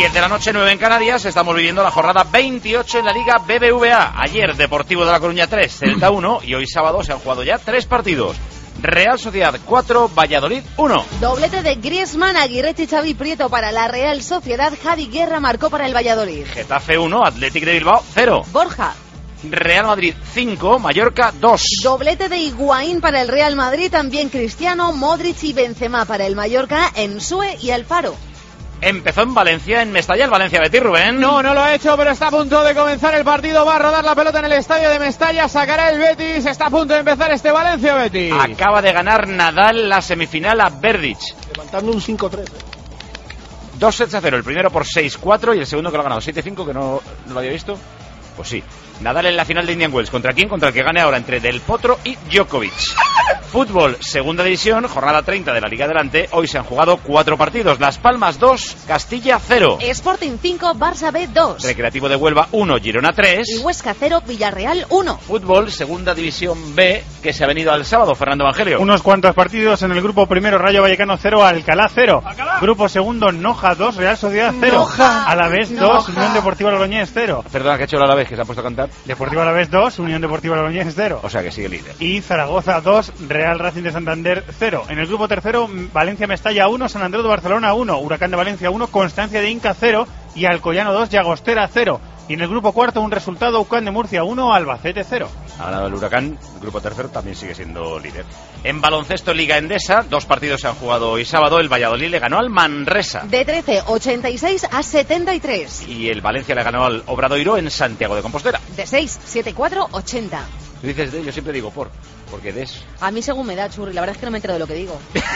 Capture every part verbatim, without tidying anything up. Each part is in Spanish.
diez de la noche, nueve en Canarias. Estamos viviendo la jornada veintiocho en la Liga B B V A. Ayer Deportivo de La Coruña tres, Celta uno, y hoy sábado se han jugado ya tres partidos. Real Sociedad cuatro, Valladolid uno. Doblete de Griezmann, Aguirreche y Xavi Prieto para la Real Sociedad. Javi Guerra marcó para el Valladolid. Getafe uno, Athletic de Bilbao cero. Borja. Real Madrid cinco, Mallorca dos. Doblete de Higuaín para el Real Madrid, también Cristiano, Modric y Benzema para el Mallorca, Ensue y Alfaro. Empezó en Valencia, en Mestalla, el Valencia Betis, Rubén. No, no lo ha hecho, pero está a punto de comenzar el partido. Va a rodar la pelota en el estadio de Mestalla, sacará el Betis. Está a punto de empezar este Valencia Betis. Acaba de ganar Nadal la semifinal a Berdych, levantando un cinco tres. dos sets a cero, el primero por seis cuatro y el segundo que lo ha ganado siete cinco, que no, no lo había visto. Pues sí, Nadal en la final de Indian Wells. ¿Contra quién? Contra el que gane ahora, entre Del Potro y Djokovic. Fútbol, segunda división, jornada treinta de la Liga Adelante. Hoy se han jugado cuatro partidos. Las Palmas dos, Castilla cero. Sporting cinco, Barça B dos. Recreativo de Huelva uno, Girona tres. Y Huesca cero, Villarreal uno. Fútbol, segunda división B, que se ha venido al sábado, Fernando Evangelio. Unos cuantos partidos en el grupo primero, Rayo Vallecano cero, Alcalá cero. ¿Alcalá? Grupo segundo, Noja dos, Real Sociedad cero. Noja. Alavés dos, Unión Deportiva Logroñés cero. Perdona, que ha hecho el Alavés, que se ha puesto a cantar. Deportivo Alavés dos, Unión Deportiva Logroñés cero. O sea que sigue líder. Y Zaragoza dos, Real Racing de Santander cero. En el grupo tercero, Valencia Mestalla uno, San Andrés de Barcelona uno, Huracán de Valencia uno, Constancia de Inca cero y Alcoyano dos, Llagostera cero. Y en el grupo cuarto, un resultado, Ucán de Murcia uno, Albacete cero. Ha ganado el Huracán, el grupo tercero también sigue siendo líder. En baloncesto, Liga Endesa, dos partidos se han jugado hoy sábado. El Valladolid le ganó al Manresa. De trece, ochenta y seis a setenta y tres. Y el Valencia le ganó al Obradoiro en Santiago de Compostela. De seis, setenta y cuatro, ochenta. Tú dices de, yo siempre digo por, porque des. A mí según me da, Churri, la verdad es que no me entero de lo que digo.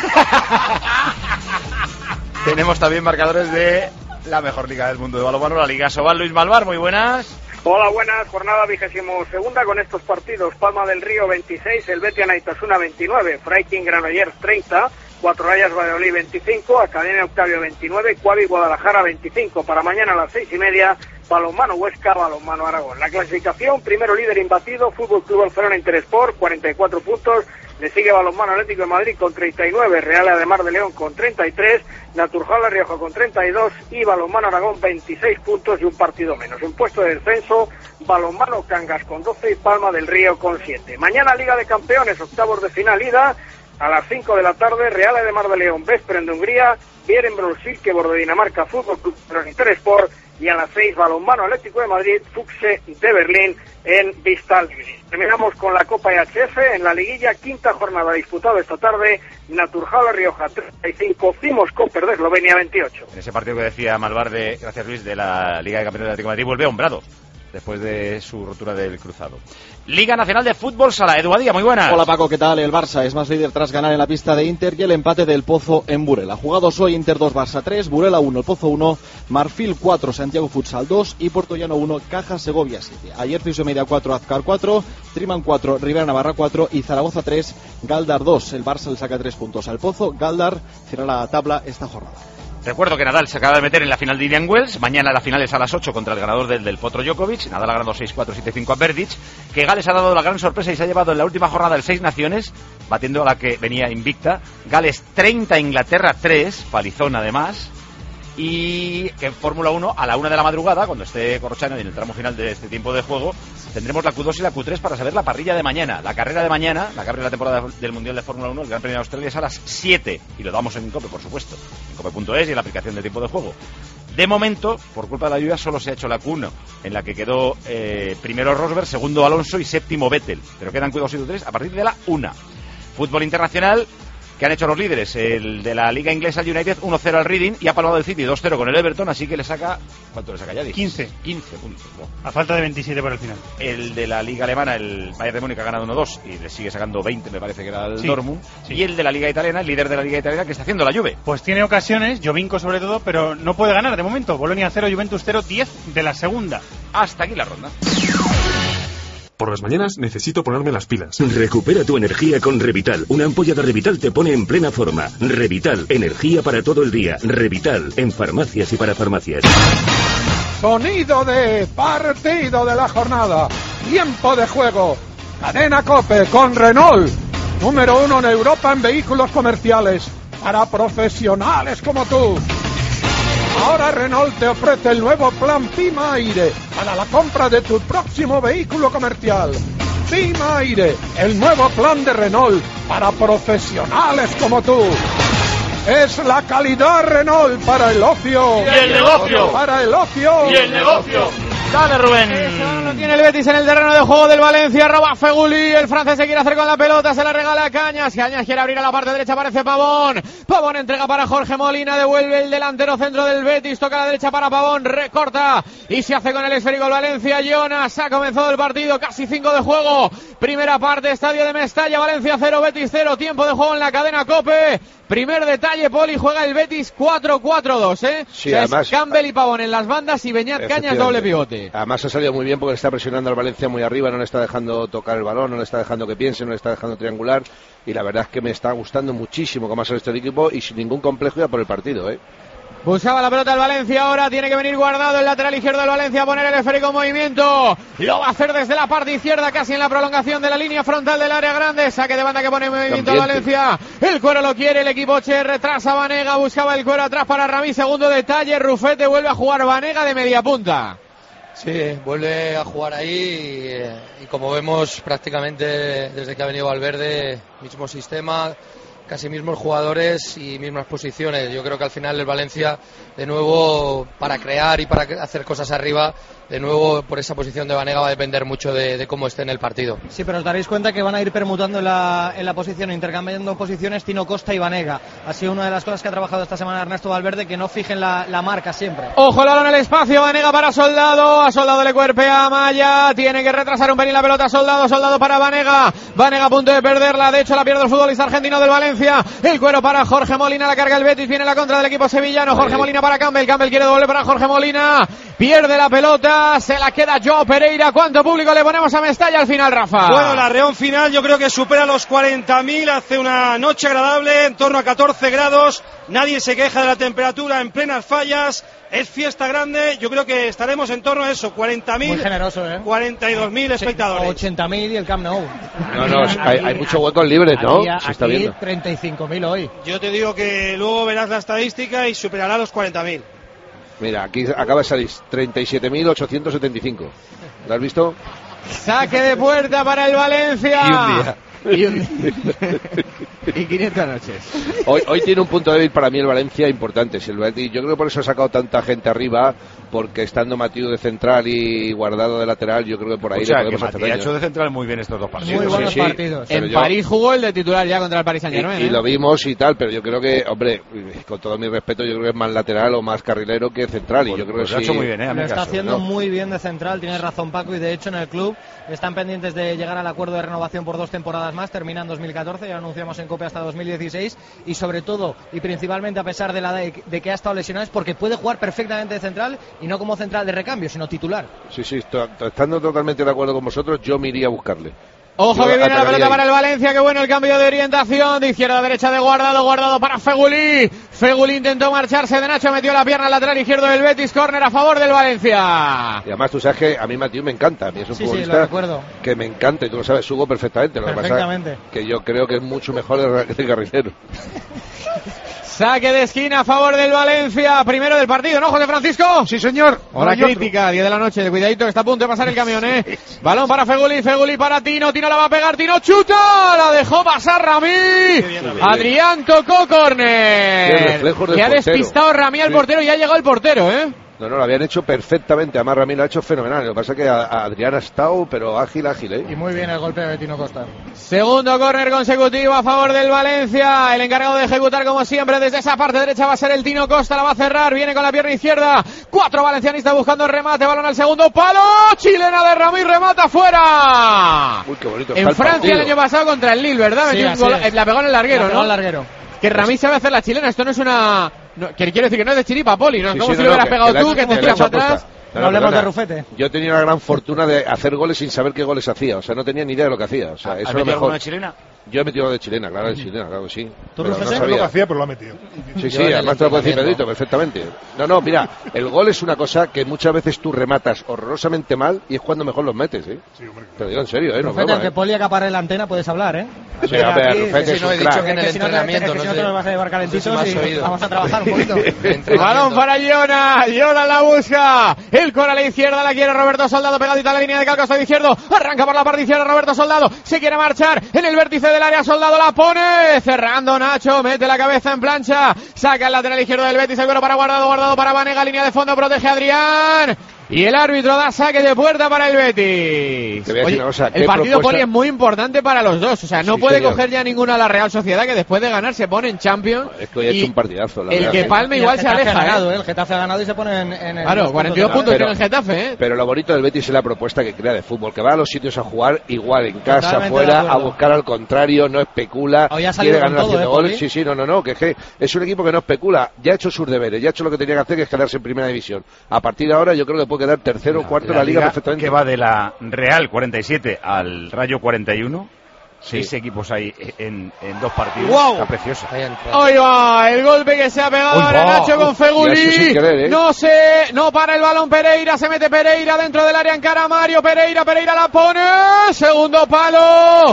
Tenemos también marcadores de la mejor liga del mundo de balonmano, la Liga Sobal. Luis Malvar, muy buenas. Hola, buenas. Jornada vigésimo segunda con estos partidos. Palma del Río veintiséis, el Betis Anaitasuna veintinueve, Freiking Granollers treinta, Cuatro Rayas Valladolid veinticinco, Academia Octavio veintinueve, Cuavi Guadalajara veinticinco. Para mañana a las seis y media, Balonmano Huesca, Balonmano Aragón. La clasificación, primero líder imbatido, Fútbol Club Barcelona Interesport, cuarenta y cuatro puntos. Le sigue Balonmano Atlético de Madrid con treinta y nueve, Real Ademar de León con treinta y tres, Naturjal La Rioja con treinta y dos y Balonmano Aragón veintiséis puntos y un partido menos. En puesto de descenso, Balonmano Cangas con doce y Palma del Río con siete. Mañana Liga de Campeones, octavos de final, ida a las cinco de la tarde, Real Ademar de León, Veszprém de Hungría, Bierenbrock Silkeborg de Dinamarca, Fútbol Club Interesport, y a las seis, Balonmano Atlético de Madrid, Fuxe de Berlín en Vistal. Terminamos con la Copa E H F en la liguilla, quinta jornada disputada esta tarde, Naturjal La Rioja treinta y cinco, Cimos Koper de Eslovenia veintiocho. En ese partido que decía Malvar, de, gracias Luis, de la Liga de Campeones de Atlético de Madrid, vuelve a Hombrado después de su rotura del cruzado. Liga Nacional de Fútbol Sala, Edu Badía, muy buenas. Hola Paco, ¿qué tal? El Barça es más líder tras ganar en la pista de Inter y el empate del Pozo en Burela. Jugados hoy, Inter dos, Barça tres, Burela uno, el Pozo uno, Marfil cuatro, Santiago Futsal dos y Puertollano uno, Caja Segovia siete. Ayer Ciuso Media cuatro, Azcar cuatro, Triman cuatro, Rivera Navarra cuatro y Zaragoza tres, Galdar dos. El Barça le saca tres puntos al Pozo, Galdar cierra la tabla esta jornada. Recuerdo que Nadal se acaba de meter en la final de Indian Wells. Mañana la final es a las ocho contra el ganador del, del Potro Djokovic. Nadal ha ganado seis cuatro, siete cinco a Berdych. Que Gales ha dado la gran sorpresa y se ha llevado en la última jornada el Seis Naciones, batiendo a la que venía invicta. Gales treinta, Inglaterra tres, palizón además. Y que en Fórmula uno, a la una de la madrugada, cuando esté Corrochano y en el tramo final de este tiempo de juego, tendremos la Q dos y la Q tres para saber la parrilla de mañana. La carrera de mañana, la carrera de la temporada del Mundial de Fórmula uno, el Gran Premio de Australia, es a las siete. Y lo damos en COPE, por supuesto. En cope punto es y en la aplicación de tiempo de juego. De momento, por culpa de la lluvia, solo se ha hecho la Q uno, en la que quedó eh, primero Rosberg, segundo Alonso y séptimo Vettel. Pero quedan Q dos y Q tres a partir de la una. Fútbol internacional. Que han hecho los líderes, el de la Liga Inglesa, el United, uno cero al Reading y ha palmado el City dos cero con el Everton, así que le saca, ¿cuánto le saca ya? quince. quince puntos. Wow. A falta de veintisiete para el final. El de la Liga Alemana, el Bayern de Múnich, ha ganado uno dos y le sigue sacando veinte, me parece que era el sí, Dortmund. Sí. Y el de la Liga Italiana, el líder de la Liga Italiana, que está haciendo la Juve. Pues tiene ocasiones, Jovinko sobre todo, pero no puede ganar de momento. Bolonia cero, Juventus cero, diez de la segunda. Hasta aquí la ronda. Por las mañanas necesito ponerme las pilas. Recupera tu energía con Revital. Una ampolla de Revital te pone en plena forma. Revital, energía para todo el día. Revital, en farmacias y para farmacias. Sonido de partido de la jornada. Tiempo de juego. Cadena COPE con Renault. Número uno en Europa en vehículos comerciales. Para profesionales como tú. Ahora Renault te ofrece el nuevo plan Pima Aire para la compra de tu próximo vehículo comercial. Pima Aire, el nuevo plan de Renault para profesionales como tú. Es la calidad Renault para el ocio. Y el negocio. Para el ocio. Y el negocio. Dale, Rubén. Eso lo tiene el Betis en el terreno de juego del Valencia. Roba Feguli. El francés se quiere hacer con la pelota. Se la regala a Cañas. Cañas quiere abrir a la parte derecha. Aparece Pavón. Pavón entrega para Jorge Molina. Devuelve el delantero centro del Betis. Toca a la derecha para Pavón. Recorta. Y se hace con el esférico el Valencia. Jonas. Ha comenzado el partido. Casi cinco de juego. Primera parte. Estadio de Mestalla. Valencia cero. Betis cero. Tiempo de juego en la cadena COPE. Primer detalle, Poli, juega el Betis cuatro cuatro dos, ¿eh? Sí, o sea, además, es Campbell y Pavón en las bandas y Beñat Cañas doble pivote. Además ha salido muy bien porque está presionando al Valencia muy arriba, no le está dejando tocar el balón, no le está dejando que piense, no le está dejando triangular, y la verdad es que me está gustando muchísimo cómo ha salido este equipo y sin ningún complejo ya por el partido, ¿eh? Buscaba la pelota el Valencia, ahora tiene que venir Guardado, el lateral izquierdo del Valencia, a poner el esférico en movimiento. Lo va a hacer desde la parte izquierda, casi en la prolongación de la línea frontal del área grande. Saque de banda que pone en movimiento el Valencia. El Cuero lo quiere, el equipo Che retrasa Vanega, buscaba el Cuero atrás para Ramí. Segundo detalle, Rufete vuelve a jugar Vanega de media punta. Sí, vuelve a jugar ahí y, y como vemos prácticamente desde que ha venido Valverde, mismo sistema, casi mismos jugadores y mismas posiciones. Yo creo que al final el Valencia, de nuevo, para crear y para hacer cosas arriba, de nuevo por esa posición de Vanega va a depender mucho de, de cómo esté en el partido. Sí, pero os daréis cuenta que van a ir permutando en la, en la posición, intercambiando posiciones Tino Costa y Vanega. Ha sido una de las cosas que ha trabajado esta semana Ernesto Valverde, que no fijen la, la marca siempre. Ojo el balón en el espacio, Vanega para Soldado, a Soldado le cuerpea a Maya, tiene que retrasar un pelín la pelota Soldado, Soldado para Vanega, Vanega a punto de perderla, de hecho la pierde el futbolista argentino del Valencia, el Cuero para Jorge Molina, la carga el Betis, viene la contra del equipo sevillano, Jorge Molina para Campbell, Campbell quiere doble para Jorge Molina, pierde la pelota, se la queda Joao Pereira. ¿Cuánto público le ponemos a Mestalla al final, Rafa? Bueno, la reón final yo creo que supera los cuarenta mil, hace una noche agradable, en torno a catorce grados, nadie se queja de la temperatura en plenas fallas, es fiesta grande, yo creo que estaremos en torno a eso, cuarenta mil, muy generoso, ¿eh? cuarenta y dos mil espectadores. ochenta mil y el Camp Nou. No, no, hay, hay muchos huecos libres, ¿no? Había, se está aquí viendo. treinta y cinco mil hoy. Yo te digo que luego verás la estadística y superará los cuarenta mil. Mira, aquí acaba de salir treinta y siete mil ochocientos setenta y cinco. ¿Lo has visto? Saque de puerta para el Valencia. Y un día. Y, un... y quinientas noches. Hoy, hoy tiene un punto débil para mí el Valencia importante. Si el Betis, yo creo que por eso ha sacado tanta gente arriba, porque estando Matiu de central y Guardado de lateral, yo creo que por ahí o sea, le podemos que hacer Matiu daño. ha hecho de central muy bien estos dos partidos. Muy buenos sí, sí, partidos. En yo... París jugó el de titular ya contra el Paris Saint-Germain. Y, y ¿eh? lo vimos y tal, pero yo creo que, hombre, con todo mi respeto, yo creo que es más lateral o más carrilero que central. Pues, y yo creo pues que lo ha sí. hecho muy bien, ¿eh? Lo está caso, haciendo ¿no? muy bien de central, tiene razón Paco, y de hecho en el club están pendientes de llegar al acuerdo de renovación por dos temporadas más, termina en dos mil catorce, ya lo anunciamos en COPE hasta dos mil dieciséis, y sobre todo y principalmente a pesar de la de, de que ha estado lesionado es porque puede jugar perfectamente de central y no como central de recambio, sino titular. Sí, sí, estoy, estando totalmente de acuerdo con vosotros, yo me iría a buscarle. Ojo Yo que viene la pelota ahí. para el Valencia, qué bueno el cambio de orientación, de izquierda a derecha de Guardado, Guardado para Feguli, Feguli intentó marcharse de Nacho, metió la pierna al lateral izquierdo del Betis, córner a favor del Valencia. Y además tú sabes que a mí Matiu me encanta, a mí es un Sí, sí, futbolista lo recuerdo. que me encanta y tú lo sabes, Hugo perfectamente, lo que pasa Perfectamente. que yo creo que es mucho mejor de, de carrilero. Saque de esquina a favor del Valencia, primero del partido, ¿no, José Francisco? Sí, señor. Hora crítica, diez de la noche, cuidadito que está a punto de pasar el camión, ¿eh? Balón para Feguli, Feguli para Tino, Tino la va a pegar, Tino chuta, la dejó pasar Ramí. Adrián tocó córner. Que ha despistado Ramí al portero y ha llegado el portero, ¿eh? No, no, lo habían hecho perfectamente, además Ramí lo ha hecho fenomenal, lo que pasa es que a, a Adrián ha estado, pero ágil, ágil, ¿eh? Y muy bien el golpe de Tino Costa. Segundo córner consecutivo a favor del Valencia. El encargado de ejecutar, como siempre, desde esa parte derecha va a ser el Tino Costa. La va a cerrar. Viene con la pierna izquierda. Cuatro valencianistas buscando el remate. Balón al segundo palo. Chilena de Ramí. Remata fuera. Uy, qué bonito está En el Francia partido. el año pasado contra el Lille, ¿verdad? Sí, Metió un así gol- es. la pegó en el larguero, La pegó ¿no? en larguero. Que Ramí sabe hacer la chilena. Esto no es una... No, que quiero decir que no es de chiripa, Poli. No es Sí, como sí, si no, lo no, hubieras que- pegado que la- tú, que que te la tiras echa para atrás. posta. No, No, hablemos perdona. de Rufete. Yo tenía la gran fortuna de hacer goles sin saber qué goles hacía, o sea, no tenía ni idea de lo que hacía, o sea, ¿Has eso es lo metido mejor. alguna chilena? Yo he metido de chilena, claro, de chilena, claro que sí. ¿Tú no sabes lo que hacía, pero lo ha metido? Sí, sí, además te lo puedo decir Pedrito, perfectamente. No, no, mira, el gol es una cosa que muchas veces tú rematas horrorosamente mal y es cuando mejor los metes, ¿eh? Sí, hombre. Te lo digo en serio, ¿eh? No Rufete, broma, que ¿eh? Poli acapare la antena, puedes hablar, ¿eh? Sí, a ver, Rufete si es no un he dicho crack. que en el Que si no te- entrenamiento, que si no no te sé. nos vas a llevar calentitos No sé si y me has oído. vamos a trabajar un poquito. Balón para Jonas, Jonas la busca, el coro a la izquierda la quiere Roberto Soldado, pegadita a la línea de calco hasta el izquierdo, arranca por la parte izquierda Roberto Soldado, se quiere marchar en el vértice del área, Soldado la pone, cerrando Nacho, mete la cabeza en plancha, saca el lateral izquierdo del Betis, el cuero para Guardado, Guardado para Vanega, línea de fondo, protege a Adrián. Y el árbitro da saque de puerta para el Betis. Te voy a decir Oye, una cosa, el ¿qué partido propuesta? Poli es muy importante para los dos. O sea, no Sí, puede señor. coger ya ninguna a la Real Sociedad, que después de ganar se pone en Champions. Es que hoy ha y hecho un partidazo, la el verdad. que palme Y igual el se Getafe aleja. ha ganado, ¿eh? ¿eh? El Getafe ha ganado y se pone en, en el Claro, cuarenta y dos puntos tiene el Getafe, ¿eh? Pero lo bonito del Betis es la propuesta que crea de fútbol, que va a los sitios a jugar igual en casa, Totalmente de fuera, acuerdo. a buscar al contrario, no especula, Hoy ha salido quiere con ganar todo, haciendo ¿eh, goles. Poli? Sí, sí, no, no, no, que es, que es un equipo que no especula, ya ha hecho sus deberes, ya ha hecho lo que tenía que hacer, que es quedarse en primera división. A partir de ahora yo creo que puede quedar tercero o cuarto en la liga perfectamente. Que va de la Real cuarenta y siete al Rayo cuarenta y uno. Seis equipos ahí en, en dos partidos. ¡Guau! Está precioso. Ahí va, el golpe que se ha pegado Uy, ahora va. Nacho con Uy, y eso Feguli. sin querer, ¿eh? No sé, no para el balón Pereira, se mete Pereira dentro del área, encara a Mario Pereira, Pereira la pone, segundo palo.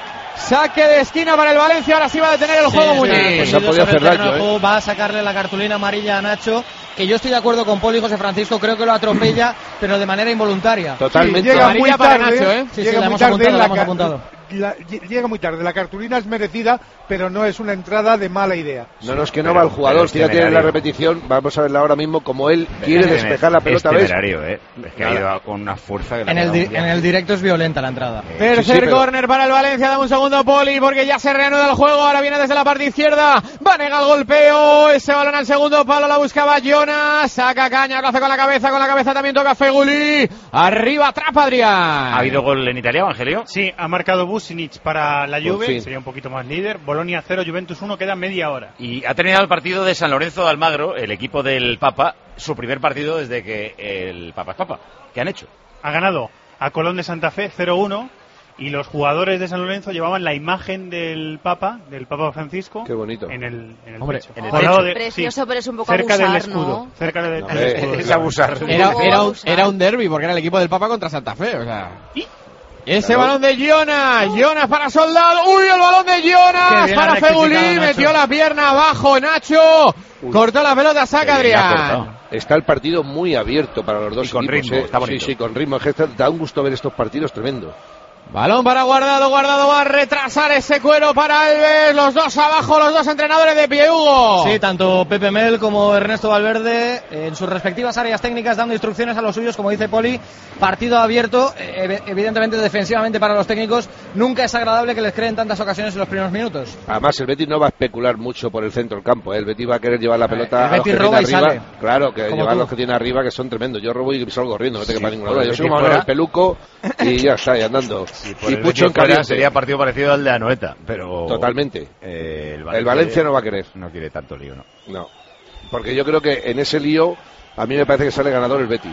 Saque de esquina para el Valencia, ahora sí va a detener el Sí, juego sí, Muñiz. sí, Pues ha sí, podido sobre el hacer terreno daño, de ¿eh? juego, va a sacarle la cartulina amarilla a Nacho, que yo estoy de acuerdo con Poli y José Francisco, creo que lo atropella, pero de manera involuntaria. Totalmente. Sí, llega muy Amarilla para tarde, Nacho, ¿eh? Sí, sí, llega la muy hemos tarde, apuntado, la la hemos ca- apuntado. la- llega muy tarde, la cartulina es merecida, pero no es una entrada de mala idea. No, no, es que no Pero- va el jugador, pero es fíjate en la temerario. repetición, vamos a verla ahora mismo, como él quiere Es despejar la pelota, es ¿ves? temerario, ¿eh? Es que ha Nada. ido con una fuerza que le ha En el, dado di- un viaje. en el directo es violenta la entrada. Tercer Sí, sí, pero- córner para el Valencia, dame un segundo Poli, porque ya se reanuda el juego, ahora viene desde la parte izquierda, Vanega el golpeo, ese balón al segundo palo, la buscaba Jonas, saca caña, lo hace con la cabeza, con la cabeza también toca Feguli, arriba atrapa Adrián. ¿Ha habido gol en Italia, Evangelio? Sí, ha marcado Vucinic para la Por Juve, fin. sería un poquito más líder. Bolonia cero, Juventus uno, queda media hora. Y ha terminado el partido de San Lorenzo de Almagro, el equipo del Papa, su primer partido desde que el Papa es Papa. ¿Qué han hecho? Ha ganado a Colón de Santa Fe cero uno y los jugadores de San Lorenzo llevaban la imagen del Papa, del Papa Francisco, Qué bonito. en el, en el Hombre, pecho. en el Al pecho. lado de- Precioso, sí, pero es un poco cerca abusar, del escudo, ¿no? cerca del, No, del eh, escudo. Es abusar. Era, era, un, abusar. era un derbi porque era el equipo del Papa contra Santa Fe, o sea. Ese Claro. balón de Jonas, Jonas para Soldado, uy, el balón de Qué Jonas bien para ha rectificado Feguli, Nacho. metió la pierna abajo Nacho, Uy. cortó la pelota, saca Qué bien ha Adrián. cortado. Está el partido muy abierto para los dos Y con equipos, ritmo, ¿eh? está bonito. Sí, sí, con ritmo. Es que está- da un gusto ver estos partidos tremendo. Balón para Guardado, Guardado va a retrasar ese cuero para Alves, los dos abajo, los dos entrenadores de pie, Hugo. Sí, tanto Pepe Mel como Ernesto Valverde en sus respectivas áreas técnicas dando instrucciones a los suyos, como dice Poli, partido abierto, eh, evidentemente defensivamente para los técnicos, nunca es agradable que les creen tantas ocasiones en los primeros minutos. Además, el Betis no va a especular mucho por el centro del campo, ¿eh? El Betis va a querer llevar la pelota el a los Betis que roba tiene y arriba. sale. Claro, que Como llevar tú. los que tiene arriba, que son tremendos. Yo robo y salgo corriendo, no te Sí, quepa ninguna por duda. el Yo soy Betis como Manuel fuera. el peluco y ya está, y andando. Por Y el Pucho en Betis fuera caliente. sería partido parecido al de Anoeta, pero... Totalmente. eh, el, El Valencia no va a querer. No quiere tanto lío, ¿no? No. Porque yo creo que en ese lío, a mí me parece que sale ganador el Betis.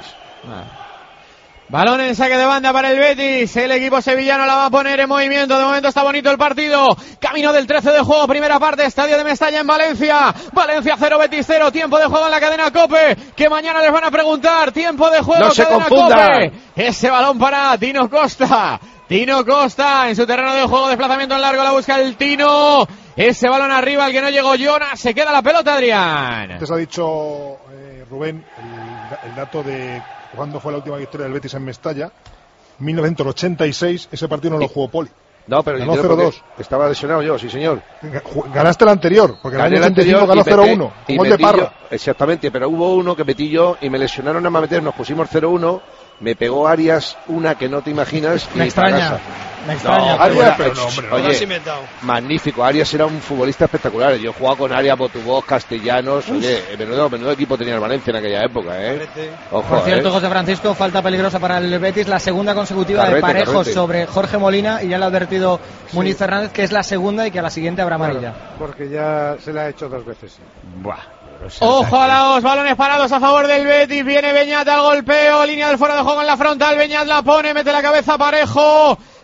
Balón en saque de banda para el Betis, el equipo sevillano la va a poner en movimiento, de momento está bonito el partido, camino del trece de juego, primera parte, estadio de Mestalla en Valencia, Valencia cero, Betis cero, tiempo de juego en la cadena COPE, que mañana les van a preguntar, tiempo de juego, No se cadena confundan. COPE, ese balón para Tino Costa, Tino Costa en su terreno de juego, desplazamiento en largo, la busca el Tino, ese balón arriba, al que no llegó Jonas, se queda la pelota Adrián. Antes ha dicho eh, Rubén el, el dato de cuándo fue la última victoria del Betis en Mestalla. mil novecientos ochenta y seis, ese partido no lo jugó Poli. No, pero Ganó yo cero dos. estaba lesionado yo, sí señor. Ganaste el anterior, porque Gané en el el año ochenta y cinco anterior ganó y cero metí- uno, y gol de metí yo- Parra. exactamente, pero hubo uno que metí yo y me lesionaron nada más meter, nos pusimos cero uno, me pegó Arias una que no te imaginas. Me y extraña, para casa. me extraña. No, Arias, Bueno, pero, pero no, hombre, no. oye, Lo has inventado. magnífico. Arias era un futbolista espectacular. Yo he jugado con Arias, Botubós, Castellanos. Oye, menudo, menudo equipo tenía el Valencia en aquella época, ¿eh? Ojo, Por cierto, ¿eh? José Francisco, falta peligrosa para el Betis, la segunda consecutiva Carrete, de Parejos Carrete. sobre Jorge Molina, y ya le ha advertido Muniz Fernández que es la segunda y que a la siguiente habrá amarilla. Porque ya se le ha hecho dos veces. Buah. Ojo a la os, balones parados a favor del Betis, viene Beñat al golpeo, línea del fuera de juego en la frontal, Beñat la pone, mete la cabeza Parejo,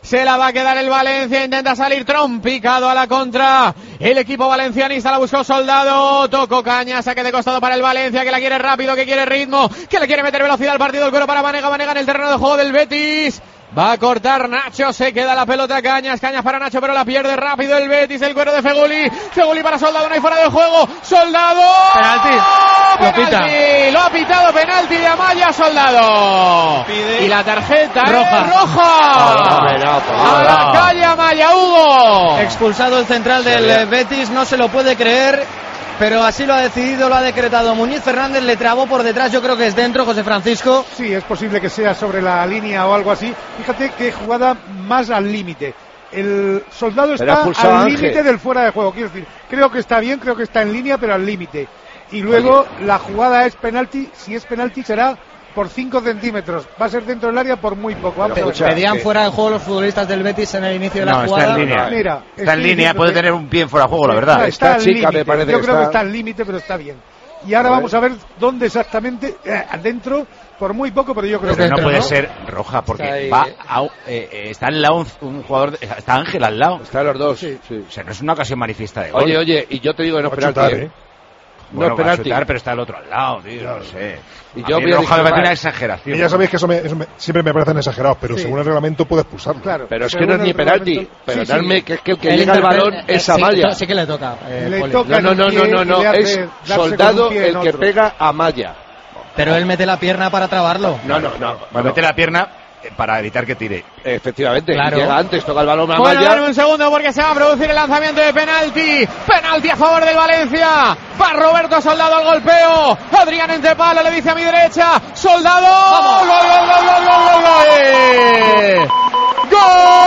Se la va a quedar el Valencia. Intenta salir trompicado a la contra. El equipo valencianista la buscó Soldado. Tocó Cañas. Saque de costado para el Valencia, que la quiere rápido, que quiere ritmo, que le quiere meter velocidad al partido. El cuero para Vanega. Vanega en el terreno de juego del Betis. Va a cortar Nacho, se queda la pelota Cañas, Cañas para Nacho, pero la pierde rápido el Betis, el cuero de Feguli, Feguli para Soldado, no hay fuera de juego, Soldado, penalti, penalti. Lo, pita. Lo ha pitado, penalti de Amaya, Soldado. Pide. Y la tarjeta roja, es roja. No, no, no, a la calle Amaya, Hugo. Expulsado el central del Betis, no se lo puede creer. Pero así lo ha decidido, lo ha decretado Muñiz Fernández, le trabó por detrás, yo creo que es dentro, José Francisco. Sí, es posible que sea sobre la línea o algo así. Fíjate qué jugada más al límite. El Soldado está al límite del fuera de juego, quiero decir, creo que está bien, creo que está en línea, pero al límite. Y luego Oye. la jugada es penalti, si es penalti será por cinco centímetros, va a ser dentro del área por muy poco. Vamos a ver. Pedían fuera de juego los futbolistas del Betis en el inicio de la no, jugada. Está en línea, Mira, está en línea, puede tener un pie fuera de juego, la verdad. Está, está chica, me parece. Yo creo está... que está al límite, pero está bien. Y ahora a vamos a ver dónde exactamente, eh, adentro, por muy poco, pero yo creo pero que... no dentro, puede ¿no? ser roja, porque está, ahí, va a, eh, está al lado un, un jugador, de, está Ángel al lado. Están los dos, sí, sí. O sea, no es una ocasión manifiesta de gol. Oye, oye, y yo te digo que no es penalti, chutar, ¿eh? Bueno, no es penalti, chutar, pero está el otro al lado, tío, claro. No sé. Y yo voy a roja me parece una exageración. Y ya sabéis que eso, me, eso me, siempre me parecen exagerados, pero sí. según el reglamento puede expulsarlo. Claro, pero es que no es ni penalti. Perdonadme, sí, sí. que es que el que el llega al balón es Amaya. Sí, sí que le toca. Eh, le toca no, no, no, no, no, no. es Soldado el que pega a Amaya. Pero él mete la pierna para trabarlo. No, no, no. no. Mete la pierna para evitar que tire. Efectivamente, claro. Llega antes, toca el balón a Bueno, Amaya. dame un segundo porque se va a producir el lanzamiento de penalti. Penalti a favor del Valencia. Va Roberto Soldado al golpeo. Adrián Entrepalo le dice a mi derecha. Soldado. ¡Vamos! ¡Gol, gol, gol, gol, gol, gol, gol!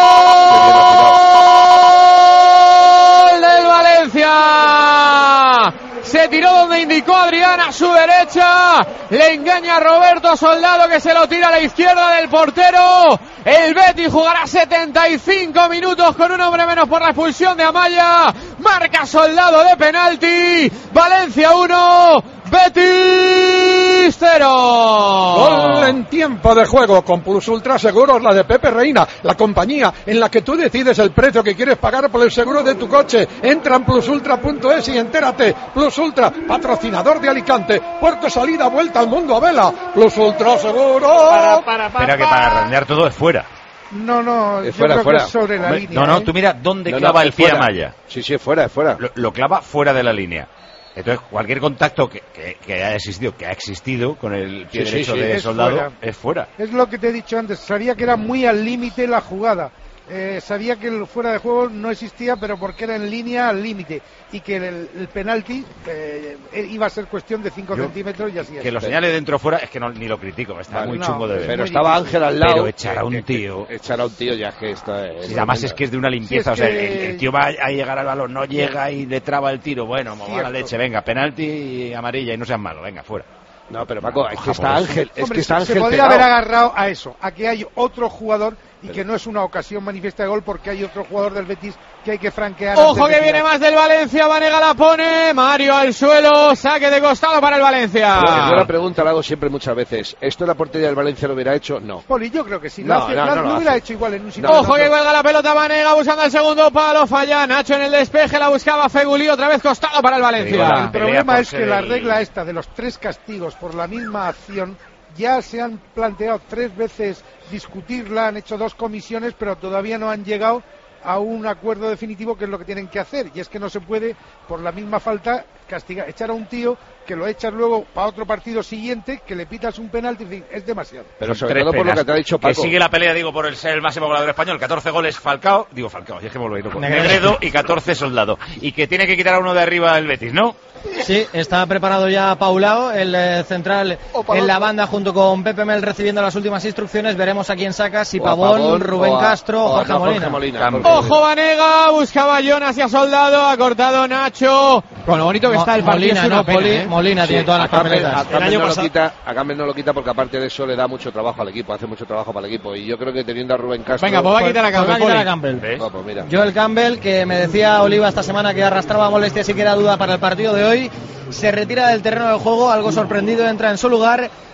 ¡Gol del Valencia! Se tiró donde indicó Adrián, a su derecha. Le engaña a Roberto Soldado, que se lo tira a la izquierda del portero. El Betis jugará setenta y cinco minutos con un hombre menos por la expulsión de Amaya. Marca Soldado de penalti. Valencia uno, Betis cero. Gol en tiempo de juego con Plus Ultra Seguros, la de Pepe Reina, la compañía en la que tú decides el precio que quieres pagar por el seguro de tu coche. Entra en plus ultra punto es y entérate. Plus Ultra, patrocinador de Alicante, puerto salida, vuelta al mundo a vela. Plus Ultra Seguro. Para, para, para, Espera que para redondear todo es fuera. No, no, es yo fuera, creo fuera. que es sobre la Hombre, línea. No, no, ¿eh? tú mira dónde no, clava no, el pie fuera. a Amaya. Sí, sí, es fuera, es fuera. Lo, lo clava fuera de la línea. Entonces, cualquier contacto que, que, que haya existido, que ha existido con el pie sí, derecho sí, sí, de es Soldado, fuera. es fuera. Es lo que te he dicho antes, sabía que era muy al límite la jugada. Eh, sabía que el fuera de juego no existía, pero porque era en línea al límite y que el, el penalti eh, iba a ser cuestión de cinco centímetros y así es. Que lo señale dentro o fuera es que no, ni lo critico, está vale, muy no, chungo de ver. Pero estaba Ángel al lado. Pero echar a un tío. Echar a un tío ya que está. Sí, además es que es de una limpieza, sí, o sea, que... el, el tío va a llegar al balón, no llega y le traba el tiro, bueno, a la leche, venga, penalti y amarilla y no seas malo, venga, fuera. No, pero Paco, es que está Ángel, es Hombre, que está Ángel se podría pegado. haber agarrado a eso, a que hay otro jugador y que no es una ocasión manifiesta de gol porque hay otro jugador del Betis que hay que franquear. Ojo que viene más del Valencia, Vanega la pone, Mario al suelo, saque de costado para el Valencia. Bueno, yo la pregunta la hago siempre muchas veces, ¿esto en la portería del Valencia lo hubiera hecho? No. Poli, yo creo que sí, no, lo, hace, no, lo, no, lo lo hubiera hace. hecho igual en un sitio. No, Ojo que cuelga la pelota Vanega buscando el segundo palo, falla Nacho en el despeje, la buscaba Feguli, otra vez costado para el Valencia. El problema es que la regla esta de los tres castigos por la misma acción ya se han planteado tres veces discutirla, han hecho dos comisiones, pero todavía no han llegado a un acuerdo definitivo, que es lo que tienen que hacer, y es que no se puede por la misma falta castigar, echar a un tío que lo echas luego para otro partido siguiente, que le pitas un penalti, en fin, es demasiado. Pero sobre todo por lo que te ha dicho Paco. Que sigue la pelea, digo, por el ser el máximo goleador español, catorce goles Falcao, digo Falcao, y es que me volví loco, Negredo y catorce Soldado, y que tiene que quitar a uno de arriba el Betis, ¿no? Sí, está preparado ya Paulao, el eh, central en la banda junto con Pepe Mel recibiendo las últimas instrucciones. Veremos a quién saca, si Pavón, Pavón, Rubén a, Castro o Jorge Molina. Molina. Ojo Vanega, buscaba Jonas y a Soldado, ha cortado Nacho. Con lo bonito que Mo está el partido. Molina, no, pena, Poli, ¿eh? Molina sí, tiene todas las papeletas. A Campbell no, no, no lo quita porque aparte de eso le da mucho trabajo al equipo, hace mucho trabajo para el equipo. Y yo creo que teniendo a Rubén Castro... Venga, pues va a quitar a Campbell. Pues va a Campbell. Oh, pues mira. Joel Campbell, que me decía Oliva esta semana que arrastraba molestias y que era duda para el partido de hoy, se retira del terreno del juego, algo sorprendido, entra en su lugar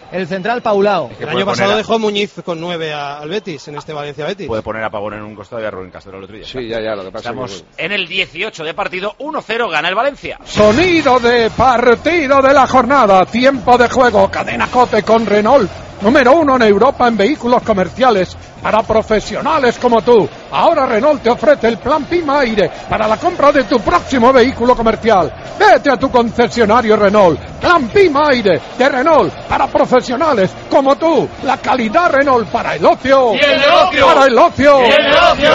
el central Paulao. El año pasado a... dejó Muñiz con nueve al Betis, en este Valencia-Betis. Puede poner a Pavón en un costado y a Rubén Castro el otro día. Sí, ya, ya, lo que pasa Estamos es que... en el dieciocho de partido, uno cero, gana el Valencia. Sonido de partido de la jornada, tiempo de juego, cadena COPE con Renault. Número uno en Europa en vehículos comerciales para profesionales como tú. Ahora Renault te ofrece el plan Pima Aire para la compra de tu próximo vehículo comercial. Vete a tu concesionario Renault. Plan Pima Aire de Renault para profesionales como tú. La calidad Renault para el ocio. ¡Y el negocio! ¡Para el ocio! ¡Y el negocio!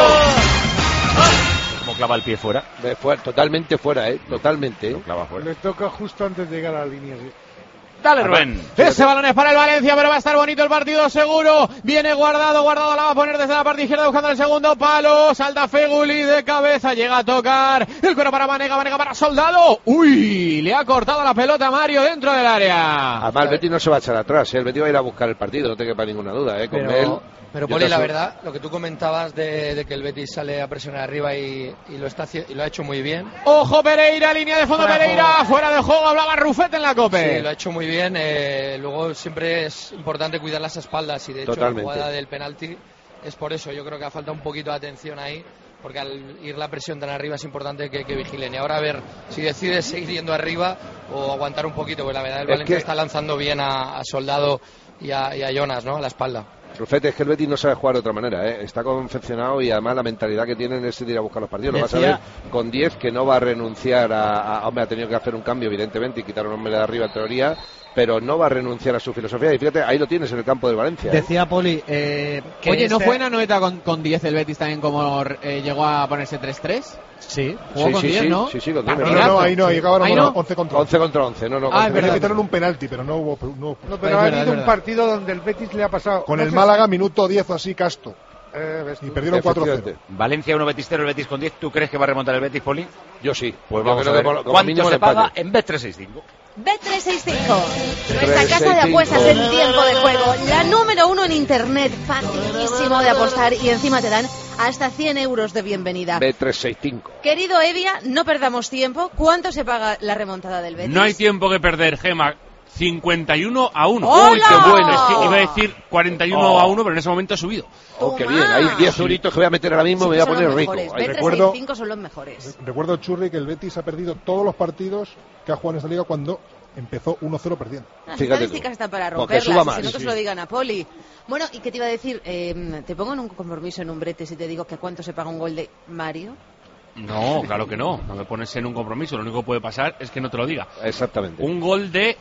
¿Cómo clava el pie fuera? De fuera, totalmente fuera, ¿eh? Totalmente. ¿eh? Clava fuera. Le toca justo antes de llegar a la línea, sí. Dale, Rubén. Ese balón es para el Valencia, pero va a estar bonito el partido seguro. Viene Guardado, Guardado la va a poner desde la parte izquierda buscando el segundo palo. Salta Feguli de cabeza, llega a tocar. El cuero para Vanega, Vanega para Soldado. Uy, le ha cortado la pelota a Mario dentro del área. Además el Betis no se va a echar atrás, ¿eh? El Betis va a ir a buscar el partido, no te quepa ninguna duda, ¿eh? Con pero, él. Pero Poli, la verdad, lo que tú comentabas de, de que el Betis sale a presionar arriba y, y, lo está, y lo ha hecho muy bien. Ojo Pereira, línea de fondo fuera Pereira, de fuera de juego, hablaba Rufete en la COPE. Sí, lo ha hecho muy bien, eh, luego siempre es importante cuidar las espaldas y de hecho Totalmente. La jugada del penalti es por eso, yo creo que ha faltado un poquito de atención ahí, porque al ir la presión tan arriba es importante que, que vigilen. Y ahora a ver si decide seguir yendo arriba o aguantar un poquito, porque la verdad el Valencia que... está lanzando bien a, a Soldado y a, y a Jonas, ¿no? A la espalda. Rufete, es que el Betis no sabe jugar de otra manera, ¿eh? Está confeccionado y además la mentalidad que tienen es ir a buscar los partidos. Lo vas a ver con diez que no va a renunciar a, a... Hombre, ha tenido que hacer un cambio evidentemente y quitar un hombre de arriba en teoría, pero no va a renunciar a su filosofía. Y fíjate, ahí lo tienes en el campo del Valencia. ¿eh? Decía Poli eh, que Oye, ¿no este... fue en Anoeta con, con diez el Betis también como eh, llegó a ponerse tres tres? Sí, jugó sí, con sí, diez, sí, ¿no? Sí, sí, con diez. No, no, no, ahí no, ahí acabaron no? once contra once. once contra once, no, no. Ah, Quería quitaron un penalti, pero no hubo... No, hubo... no pero ha habido un partido donde el Betis le ha pasado... Con no el sé Málaga, si... minuto diez o así, Casto. Eh, y perdieron cuatro cero. Valencia uno, Betis cero, el Betis con diez. ¿Tú crees que va a remontar el Betis, Poli? Yo sí. Pues Yo vamos a ver. Por, ¿cuánto se paga en Bet trescientos sesenta y cinco? Bet trescientos sesenta y cinco, nuestra casa de apuestas en tiempo de juego, la número uno en internet, facilísimo de apostar y encima te dan hasta cien euros de bienvenida. Bet trescientos sesenta y cinco. Querido Evia, no perdamos tiempo. ¿Cuánto se paga la remontada del Betis? No hay tiempo que perder, Gema. cincuenta y uno a uno. ¡Hola! ¡Uy, qué bueno! Es que iba a decir cuarenta y uno oh. a uno, pero en ese momento ha subido. Oh, qué bien. Hay diez euritos que voy a meter ahora mismo, Sí, me voy a son poner los rico. mejores. Ahí. Bet Recuerdo- trescientos sesenta y cinco son los mejores. Recuerdo, Churri, que el Betis ha perdido todos los partidos que ha jugado en esta liga cuando empezó uno cero perdiendo. Las Fíjate estadísticas tú. están para Porque suba romperlas, más, si no que sí, se lo sí. digan a Poli. Bueno, ¿y qué te iba a decir? Eh, ¿Te pongo en un compromiso en un brete si te digo que cuánto se paga un gol de Mario? No, claro que no. No me pones en un compromiso. Lo único que puede pasar es que no te lo diga. Exactamente. Un gol de...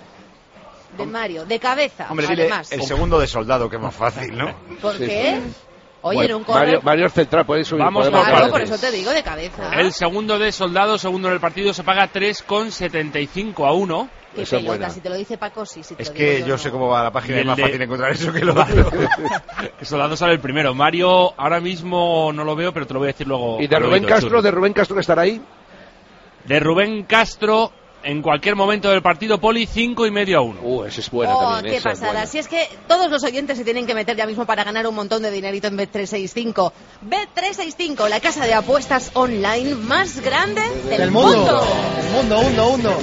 De Mario, de cabeza, Hombre, dile además. el segundo de Soldado, que es más fácil, ¿no? ¿Por Sí, qué? Oye, Bueno, en un corner... Mario, Mario es central, puede subir. Vamos podemos por Claro, hablar por de- eso te digo, de cabeza. El segundo de Soldado, segundo en el partido, se paga tres coma setenta y cinco a uno. Qué Esa es pelota, buena. si te lo dice Paco, sí, si te Es lo digo que yo, yo no. sé cómo va la página y Y es el más de- fácil encontrar eso que lo otro. Soldado sale el primero. Mario, ahora mismo no lo veo, pero te lo voy a decir luego. Y de al Rubén oído, Castro, Churri. de Rubén Castro que estará ahí. De Rubén Castro, en cualquier momento del partido, Poli, cinco y medio a uno. Uh, esa es buena Oh, también. qué esa es pasada. buena. Si es que todos los oyentes se tienen que meter ya mismo para ganar un montón de dinerito en Bet trescientos sesenta y cinco. Bet trescientos sesenta y cinco, la casa de apuestas online más grande del, Del mundo. El mundo, mundo, mundo.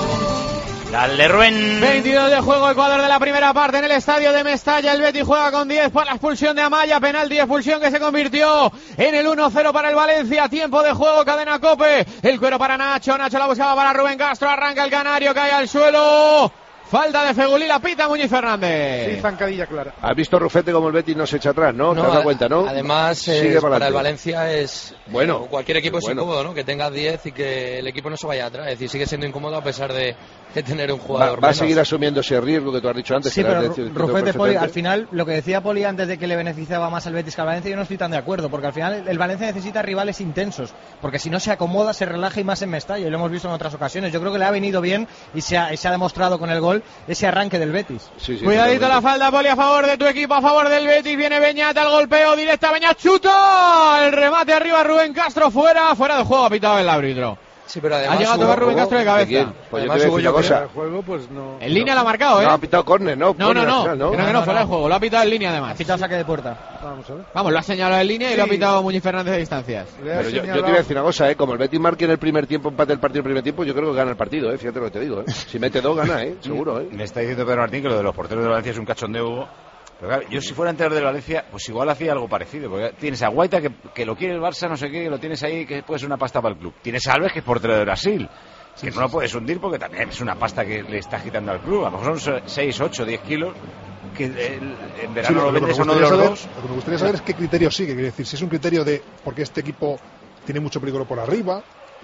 Dale, Rubén. veintidós de juego, Ecuador de la primera parte en el estadio de Mestalla. El Betis juega con diez por la expulsión de Amaya. Penalti de expulsión que se convirtió en el uno cero para el Valencia. Tiempo de juego, cadena COPE. El cuero para Nacho. Nacho la buscaba para Rubén Castro. Arranca el canario, cae al suelo. Falta de Fegulí, la pita Muñiz Fernández. Sí, zancadilla clara. ¿Has visto, Rufete, como el Betis no se echa atrás, no? ¿Te has dado a- cuenta, no? Además, eh, Sigue para el adelante. Valencia es... Bueno, o cualquier equipo es bueno. incómodo, ¿no? Que tenga diez y que el equipo no se vaya atrás. Es decir, sigue siendo incómodo a pesar de, de tener un Va, jugador va a menos. seguir asumiendo ese riesgo que tú has dicho antes. Sí, que lo has pero decidido Ru- Rufete, Poli, perfectamente. al final, lo que decía Poli antes de que le beneficiaba más al Betis que al Valencia, yo no estoy tan de acuerdo, porque al final el- el Valencia necesita rivales intensos, porque si no se acomoda, se relaja y más en Mestalla, y lo hemos visto en otras ocasiones. Yo creo que le ha venido bien y se ha, y se ha demostrado con el gol ese arranque del Betis. Sí, sí, Cuidadito la totalmente. falda, Poli, a favor de tu equipo, a favor del Betis. Viene Beñat al golpeo, directa Beñat, chuto. El remate arriba, Rubén Castro fuera, fuera de juego, ha pitado el árbitro. Sí, pero además ha llegado a tocar Rubén Castro de cabeza. Pues yo te voy a decir una cosa. El juego, pues no. En línea lo ha marcado, ¿eh? No, ha pitado córner, ¿no? No, no, no. Final, ¿no? Creo que no, fuera de juego. Lo ha pitado en línea, además. Ha pitado saque de puerta. Vamos a ver. Vamos, lo ha señalado en línea y Sí. lo ha pitado Muñiz Fernández de distancias. Pero yo, yo te voy a decir una cosa, ¿eh? Como el Betis marque en el primer tiempo, empate el partido en el primer tiempo, yo creo que gana el partido, ¿eh? Fíjate lo que te digo, ¿eh? Si mete dos, gana, ¿eh? Seguro, ¿eh? Me está diciendo Pedro Martín que lo de los porteros de Valencia es un cachondeo, Hugo. Pero claro, yo si fuera entrenador de Valencia, pues igual hacía algo parecido. Porque tienes a Guaita, que, que lo quiere el Barça, no sé qué, que lo tienes ahí, que puede ser una pasta para el club. Tienes a Alves, que es portero de Brasil. Es que no lo puedes hundir porque también es una pasta que le está quitando al club. A lo mejor son seis, ocho, diez kilos. Que el- en verano Sí, lo lo, que me vendes a uno de gustaría los saber, dos. lo que me gustaría saber es qué criterio sigue. Quiere decir, si es un criterio de porque este equipo tiene mucho peligro por arriba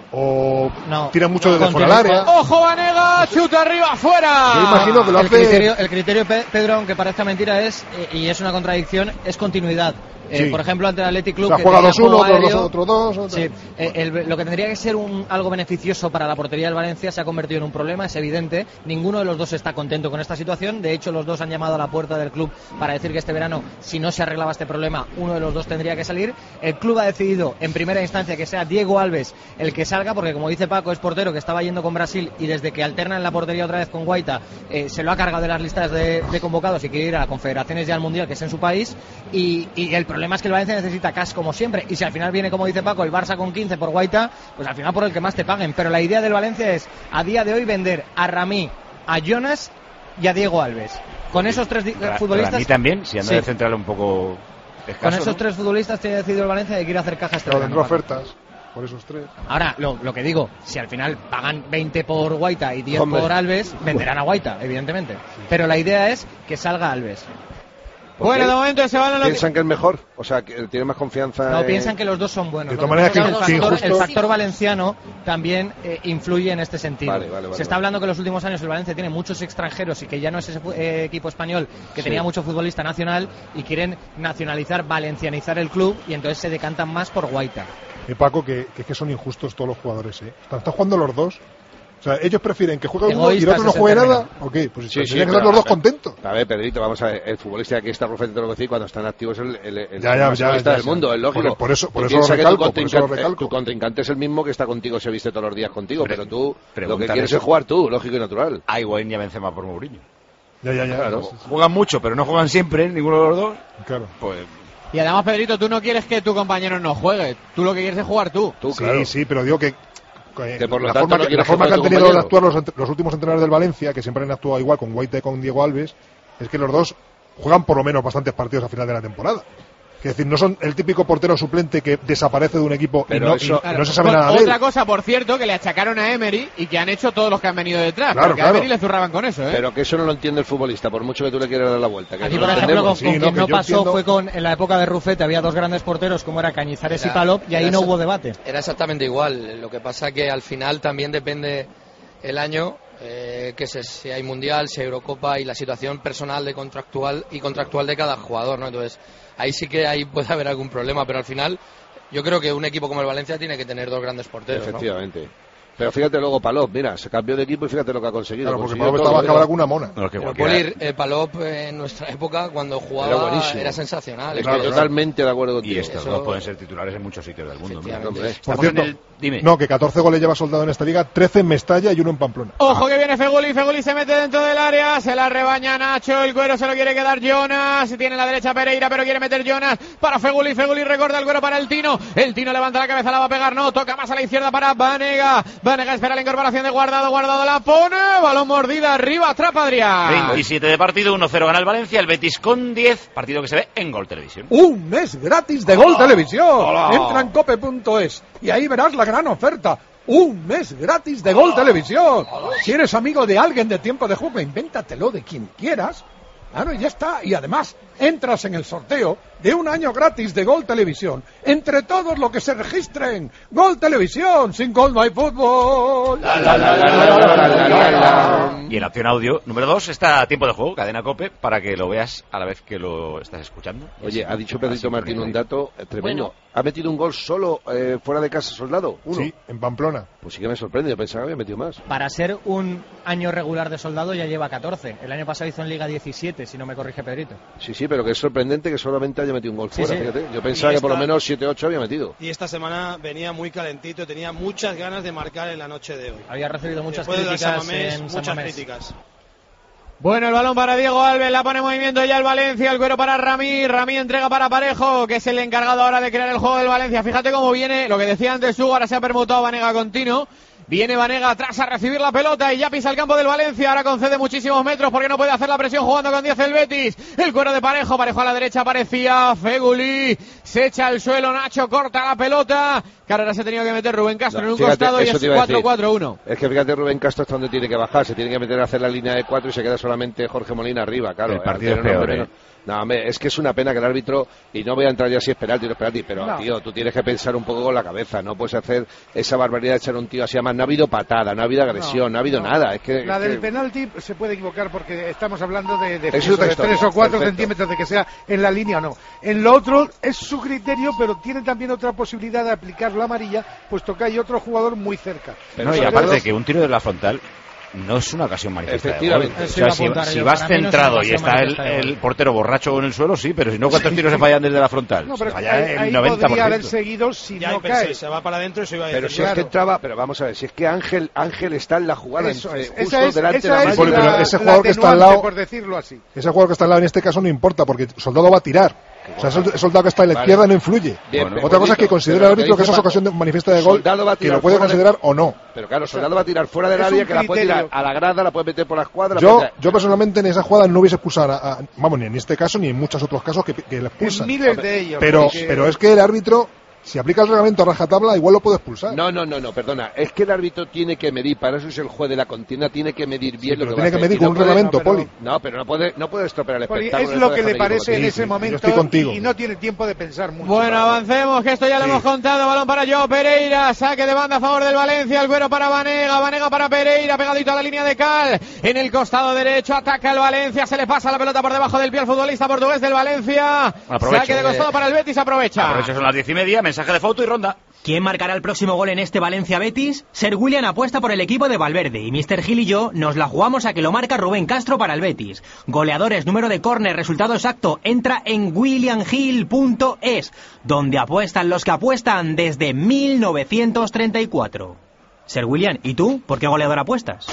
o No. tira mucho No, desde fuera del continúa. área. ¡Ojo, Vanega! ¡Chuta arriba, fuera! Yo imagino que lo el hace... criterio, el criterio, Pe- Pedro, aunque parezca mentira, es, eh, y es una contradicción, es continuidad. Eh, Sí. Por ejemplo, ante el Athletic Club, O sea, que juega tenía dos uno, juego otro aéreo, dos, otro dos, otro- sí, eh, el- lo que tendría que ser un, algo beneficioso para la portería del Valencia se ha convertido en un problema, es evidente. Ninguno de los dos está contento con esta situación. De hecho, los dos han llamado a la puerta del club para decir que este verano, si no se arreglaba este problema, uno de los dos tendría que salir. El club ha decidido, en primera instancia, que sea Diego Alves el que salga, porque como dice Paco, es portero que estaba yendo con Brasil y desde que alterna en la portería otra vez con Guaita, eh, se lo ha cargado de las listas de, de convocados y quiere ir a la Confederaciones y al Mundial, que es en su país. Y, y el problema es que el Valencia necesita cash como siempre. Y si al final viene, como dice Paco, el Barça con quince por Guaita, pues al final por el que más te paguen. Pero la idea del Valencia es, a día de hoy, vender a Ramí, a Jonas y a Diego Alves. Con esos tres di- Ra- futbolistas. Rami también, si anda Sí. de central un poco escaso, Con esos ¿no? tres futbolistas tiene decidido el Valencia que quiere hacer caja este Pero verano, tendrá Paco. ofertas por esos tres. Ahora, lo, lo que digo, si al final pagan veinte por Guaita y diez Hombre. por Alves, venderán a Guaita, evidentemente. Pero la idea es que salga Alves. ¿Por Bueno, qué? de momento se van a lo que... ¿Piensan que es mejor? O sea, que tiene más confianza. No, en- piensan que los dos son buenos. De Lo todas maneras, pasa es que- el, que factor, injusto- el factor valenciano también eh, influye en este sentido. Vale, vale, vale, Se está vale. hablando que en los últimos años el Valencia tiene muchos extranjeros y que ya no es ese fu- eh, equipo español que Sí. tenía mucho futbolista nacional y quieren nacionalizar, valencianizar el club y entonces se decantan más por Guaita. Eh, Paco, que, que, que son injustos todos los jugadores, ¿eh? Están, están jugando los dos. O sea, ellos prefieren que juegue uno y el Egoístas otro no es el juegue término. nada. ¿O qué? Pues Sí, tendrían sí, que pero, estar los dos a ver, contentos. A ver, Pedrito, vamos a ver. El futbolista que está Rufete, te lo que decir, cuando están activos es el, el, el Ya, ya, más ya, futbolista ya, del ya. mundo, es lógico. Por- por eso- por Tú eso lo piensas que recalco, tu por eso lo contrincante, recalco. tu contrincante es el mismo que está contigo, se viste todos los días contigo, Pre- pero tú lo que pregúntale quieres eso. es jugar tú, lógico y natural. A Higuaín y a Benzema por Mourinho. Ya, ya, ya. Claro. Sí, sí, Juegan mucho, pero no juegan siempre, ninguno de los dos. claro. Pues Y además, Pedrito, tú no quieres que tu compañero no juegue. Tú lo que quieres es jugar tú. Tú, Sí, claro. sí, pero digo que, que Que por lo la tanto forma, no que, quieres la forma que que han juegue tu tenido de compañero. actuar los, ent- los últimos entrenadores del Valencia, que siempre han actuado igual con Guaita y con Diego Alves, es que los dos juegan por lo menos bastantes partidos a final de la temporada. Es decir, no son el típico portero suplente que desaparece de un equipo y Pero no, eso- y- y no se sabe Con- nada de él. Otra cosa, por cierto, que le achacaron a Emery y que han hecho todos los que han venido detrás. Claro, porque claro. a Emery le zurraban con eso, ¿eh? Pero que eso no lo entiende el futbolista, por mucho que tú le quieras dar la vuelta. Que Aquí, no por lo ejemplo, con, entendemos. Sí, con no, quien que no yo pasó entiendo- fue con en la época de Rufete, había dos grandes porteros como era Cañizares y Era- Palop y ahí era no esa- hubo debate. Era exactamente igual. Lo que pasa que al final también depende el año, eh, que se, si hay mundial, si hay Eurocopa y la situación personal de contractual y contractual de cada jugador, ¿no? Entonces ahí sí que ahí puede haber algún problema, pero al final yo creo que un equipo como el Valencia tiene que tener dos grandes porteros, ¿no? Efectivamente. Pero fíjate luego Palop, mira, se cambió de equipo y fíjate lo que ha conseguido. Claro, porque Consiguió Palop todo, estaba a pero- acabar alguna mona. no, que Pero cualquiera- Poli, eh, Palop eh, en nuestra época cuando Era jugaba buenísimo. era sensacional. Estoy totalmente de acuerdo Y contigo. estos Eso- dos pueden ser titulares en muchos sitios del mundo. Efectivamente. Hombre. Hombre. Estamos Por cierto, en el... Dime. no, que catorce goles lleva Soldado en esta liga, trece en Mestalla y uno en Pamplona. Ojo que viene Feguli, Feguli se mete dentro del área, se la rebaña Nacho, el cuero se lo quiere quedar Jonas, tiene la derecha Pereira pero quiere meter Jonas para Feguli, Feguli recorta el cuero para el Tino, el Tino levanta la cabeza, la va a pegar, no, toca más a la izquierda para Vanega, Vanega espera la incorporación de Guardado, Guardado la pone, balón mordida arriba, atrapa Adrián. veintisiete de partido, uno cero gana el Valencia, el Betis con diez, partido que se ve en Gol Televisión. Un mes gratis de Gol Televisión. Entra en cope punto es y ahí verás la gran oferta. Un mes gratis de Gol Televisión. Si eres amigo de alguien de Tiempo de Juego, invéntatelo de quien quieras. Claro, y ya está. Y además, entras en el sorteo de un año gratis de Gol Televisión. Entre todos los que se registren. Gol Televisión. Sin gol no hay fútbol. Y en la opción audio número dos está Tiempo de Juego, Cadena Cope, para que lo veas a la vez que lo estás escuchando. Oye, ha dicho Para Pedrito Martín un dato eh, tremendo. Bueno. ¿Ha metido un gol solo eh, fuera de casa Soldado? Uno. Sí, en Pamplona. Pues sí que me sorprende, yo pensaba que había metido más. Para ser un año regular de Soldado ya lleva catorce. El año pasado hizo en Liga diecisiete, si no me corrige Pedrito. Sí, sí, pero que es sorprendente que solamente haya metido un gol Sí, fuera. sí. Fíjate. Yo pensaba Y que por lo esta- menos siete ocho había metido. Y esta semana venía muy calentito, tenía muchas ganas de marcar en la noche de hoy. Había recibido muchas Después de las críticas Samamés, en muchas San Mamés. críticas. Bueno, el balón para Diego Alves, la pone en movimiento ya el Valencia, el cuero para Ramí, Ramí entrega para Parejo, que es el encargado ahora de crear el juego del Valencia. Fíjate cómo viene, lo que decía antes Hugo, ahora se ha permutado Vanega continuo. Viene Vanega atrás a recibir la pelota y ya pisa el campo del Valencia. Ahora concede muchísimos metros porque no puede hacer la presión jugando con diez el Betis. El cuero de Parejo, Parejo a la derecha aparecía Feguli. Se echa al suelo, Nacho corta la pelota. Que ahora se ha tenido que meter Rubén Castro No, en un fíjate, costado y eso es te iba a cuatro decir. cuatro uno. Es que fíjate, Rubén Castro hasta donde tiene que bajar, se tiene que meter a hacer la línea de cuatro y se queda solamente Jorge Molina arriba, claro. El partido Al es tener un peor, hombre ¿eh? menos- No, hombre, es que es una pena que el árbitro, y no voy a entrar ya si es penalti o no es penalti, pero No. tío, tú tienes que pensar un poco con la cabeza, no puedes hacer esa barbaridad de echar a un tío así, además no ha habido patada, no ha habido agresión, no, ha habido no. nada, es que... La es del que- penalti se puede equivocar porque estamos hablando de, de, Eso es eso, otra de historia. tres o cuatro Perfecto. centímetros de que sea en la línea o no. En lo otro es su criterio, pero tiene también otra posibilidad de aplicar la amarilla, puesto que hay otro jugador muy cerca. Pero no, y sobre aparte todo- que un tiro de la frontal no es una ocasión manifiesta de gol. Efectivamente. O Eso sea, iba a si, apuntar si yo, vas para mí no es una centrado y ocasión está el, manifiesta de gol. el portero borracho en el suelo, sí, pero si no, ¿cuántos tiros se fallan desde la frontal? No, pero Se es que falla ahí, el ahí noventa por podría haber ciento. seguido si Ya no pensé, cae. se va para adentro y se iba a decir. Pero si es claro. que entraba, pero vamos a ver, si es que Ángel Ángel está en la jugada, Eso entre- es. justo Esa es, delante de esa la es malla. Poli, pero la, ese la jugador que está al atenuante, lado- por decirlo así. Ese jugador que está al lado en este caso no importa, porque Soldado va a tirar. O sea, ese soldado que está a la Vale. izquierda no influye. Bien, Bueno, bien, otra cosa es que bonito, considere pero el lo que árbitro que dice esa es Paco, ocasión de manifiesta de gol, Soldado va a que tirar lo puede fuera de- considerar o no. Pero claro, Soldado va a tirar fuera del Es área, un que la puede criterio. tirar a la grada, la puede meter por la escuadra. la Yo, puede tirar- yo personalmente en esa jugada no hubiese expulsado a, a- vamos, ni en este caso ni en muchos otros casos que, que le expulsan. En miles de ellos. Pero, porque- pero es que el árbitro, si aplica el reglamento a rajatabla, igual lo puede expulsar. No, no, no, no, perdona. Es que el árbitro tiene que medir, para eso es el juez de la contienda, tiene que medir bien Sí, lo pero que tiene va a que hacer. medir Y con no un puede- reglamento, no, pero- Poli. No, pero no puede, no puede estropear el Poli, espectáculo. es no lo puede que le dejar parece medir en como ese sí. momento Yo estoy contigo. y no tiene tiempo de pensar mucho. Bueno, avancemos, que esto ya lo Sí. hemos contado. Balón para Joao Pereira, saque de banda a favor del Valencia, el cuero para Vanega, Vanega para Pereira, pegadito a la línea de Cal. En el costado derecho ataca el Valencia, se le pasa la pelota por debajo del pie al futbolista portugués del Valencia. Aprovecho. Saque de costado para el Betis, aprovecha. Aprovecho, son las diez y media, mensaje de foto y ronda. ¿Quién marcará el próximo gol en este Valencia Betis? Ser William apuesta por el equipo de Valverde y mister Gil y yo nos la jugamos a que lo marca Rubén Castro para el Betis. Goleadores, número de córner, resultado exacto. Entra en william gil punto es, donde apuestan los que apuestan desde mil novecientos treinta y cuatro. Ser William, ¿y tú? ¿Por qué goleador apuestas?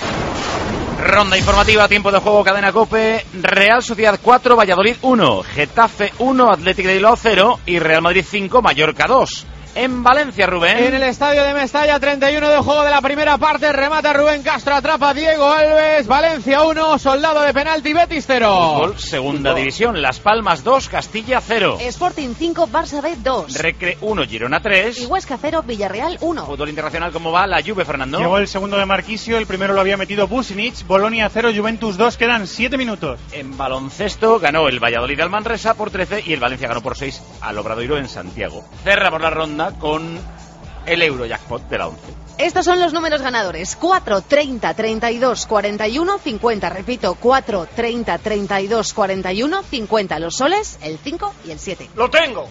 Ronda informativa, tiempo de juego, cadena COPE. Real Sociedad cuatro, Valladolid uno, Getafe uno, Atlético de Bilbao cero y Real Madrid cinco, Mallorca dos. En Valencia, Rubén. En el estadio de Mestalla, treinta y uno de juego de la primera parte, remata Rubén Castro, atrapa Diego Alves, Valencia uno, Soldado de penalti, Betis cero. Fútbol, segunda división, Las Palmas dos, Castilla cero. Sporting cinco, Barça B dos. Recre uno, Girona tres. Y Huesca cero, Villarreal uno. Fútbol internacional, ¿cómo va la Juve, Fernando? Llegó el segundo de Marquisio, el primero lo había metido Businic, Bolonia cero, Juventus dos, quedan siete minutos. En baloncesto ganó el Valladolid al Manresa por trece y el Valencia ganó por seis al Obradoiro en Santiago. Cerramos la ronda con el Eurojackpot de la once. Estos son los números ganadores: cuatro, treinta, treinta y dos, cuarenta y uno, cincuenta. Repito, cuatro, treinta, treinta y dos, cuarenta y uno, cincuenta. Los soles, el cinco y el siete. ¡Lo tengo!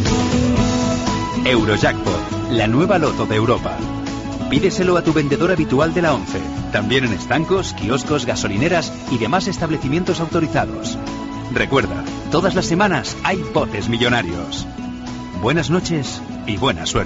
Eurojackpot, la nueva loto de Europa. Pídeselo a tu vendedor habitual de la once, también en estancos, kioscos, gasolineras y demás establecimientos autorizados. Recuerda, todas las semanas hay botes millonarios. Buenas noches y buena suerte.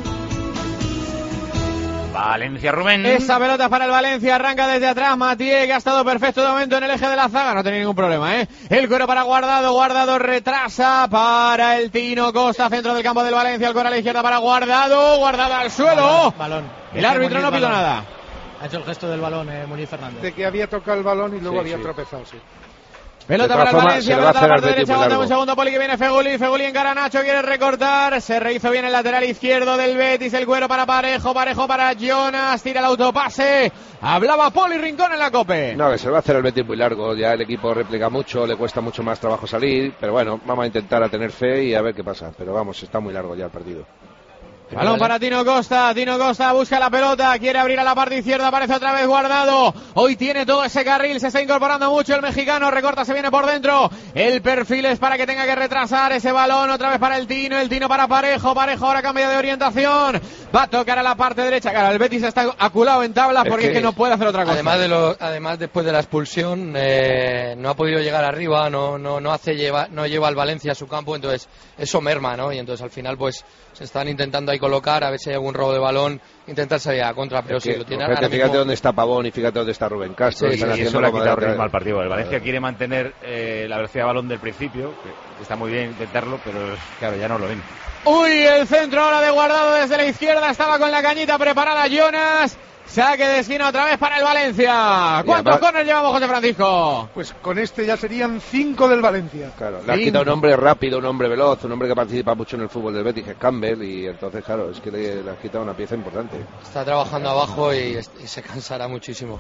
Valencia, Rubén. Esa pelota para el Valencia, arranca desde atrás Matié, que ha estado perfecto de momento en el eje de la zaga, no tiene ningún problema, ¿eh? El cuero para Guardado, Guardado retrasa para el Tino Costa, centro del campo del Valencia, el cuero a la izquierda para Guardado, Guardado al suelo. Balón. balón. El árbitro no pitó nada. Ha hecho el gesto del balón, eh, Muniz Fernández. De que había tocado el balón y luego Sí, había sí. tropezado, sí. Pelota De para todas el formas, Valencia, se le va a pelota a la hacer parte al Betis derecha, muy aguanta un largo. segundo, Poli, que viene Feguli, Feguli encara a Nacho, quiere recortar, se rehizo bien el lateral izquierdo del Betis, el cuero para Parejo, Parejo para Jonas, tira el autopase, hablaba Poli Rincón en la COPE. No, que se le va a hacer el Betis muy largo, ya el equipo replica mucho, le cuesta mucho más trabajo salir, pero bueno, vamos a intentar a tener fe y a ver qué pasa, pero vamos, está muy largo ya el partido. Balón para Tino Costa, Tino Costa busca la pelota, quiere abrir a la parte izquierda, aparece otra vez Guardado, hoy tiene todo ese carril, se está incorporando mucho el mexicano, recorta, se viene por dentro, el perfil es para que tenga que retrasar ese balón, otra vez para el Tino, el Tino para Parejo, Parejo ahora cambia de orientación, va a tocar a la parte derecha, claro, el Betis está aculado en tablas porque es que, es que no puede hacer otra cosa. Además, de lo, además después de la expulsión, eh, no ha podido llegar arriba, no, no, no hace lleva, no lleva al Valencia a su campo, entonces eso merma, ¿no? Y entonces al final pues se están intentando ahí colocar, a ver si hay algún robo de balón, intentar salir a contra, pero es que, si lo tiene fíjate, ahora fíjate mismo... dónde está Pavón y fíjate dónde está Rubén Castro. Sí, y sí, sí, eso le ha quitado ritmo al partido. El Valencia claro. quiere mantener eh, la velocidad de balón del principio, que está muy bien intentarlo, pero claro, ya no lo ven. Uy, el centro ahora de Guardado desde la izquierda, estaba con la cañita preparada Jonas. Saque de esquina otra vez para el Valencia. ¿Cuántos corners llevamos, José Francisco? Pues con este ya serían cinco del Valencia. Claro, le has quitado un hombre rápido, un hombre veloz, un hombre que participa mucho en el fútbol del Betis, que es Campbell, y entonces, claro, es que le, le has quitado una pieza importante. Está trabajando abajo y, y se cansará muchísimo.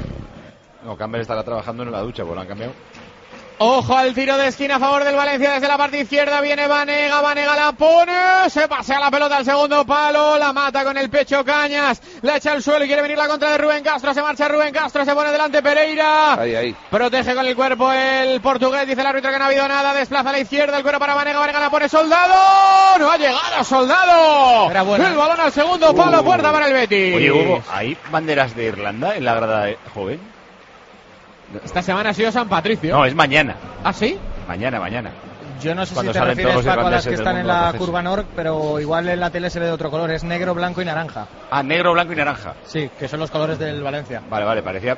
No, Campbell estará trabajando en la ducha, pues lo han cambiado. Ojo al tiro de esquina a favor del Valencia desde la parte izquierda, viene Vanega, Vanega la pone, se pasea la pelota al segundo palo, la mata con el pecho Cañas, la echa al suelo y quiere venir la contra de Rubén Castro, se marcha Rubén Castro, se pone delante Pereira, ahí, ahí. Protege con el cuerpo el portugués, dice el árbitro que no ha habido nada, desplaza a la izquierda, el cuero para Vanega, Vanega la pone Soldado, no ha llegado Soldado, el balón al segundo palo, uh. puerta para el Betis. Oye, Hugo, ¿hay banderas de Irlanda en la grada joven? Esta semana ha sido San Patricio. No, es mañana. ¿Ah, sí? Mañana, mañana. Yo no sé Cuando si te refieres, Paco, a las que están en la proceso. curva Nord, pero igual en la tele se ve de otro color, es negro, blanco y naranja. Ah, negro, blanco y naranja. Sí, que son los colores del Valencia. Vale, vale, parecía...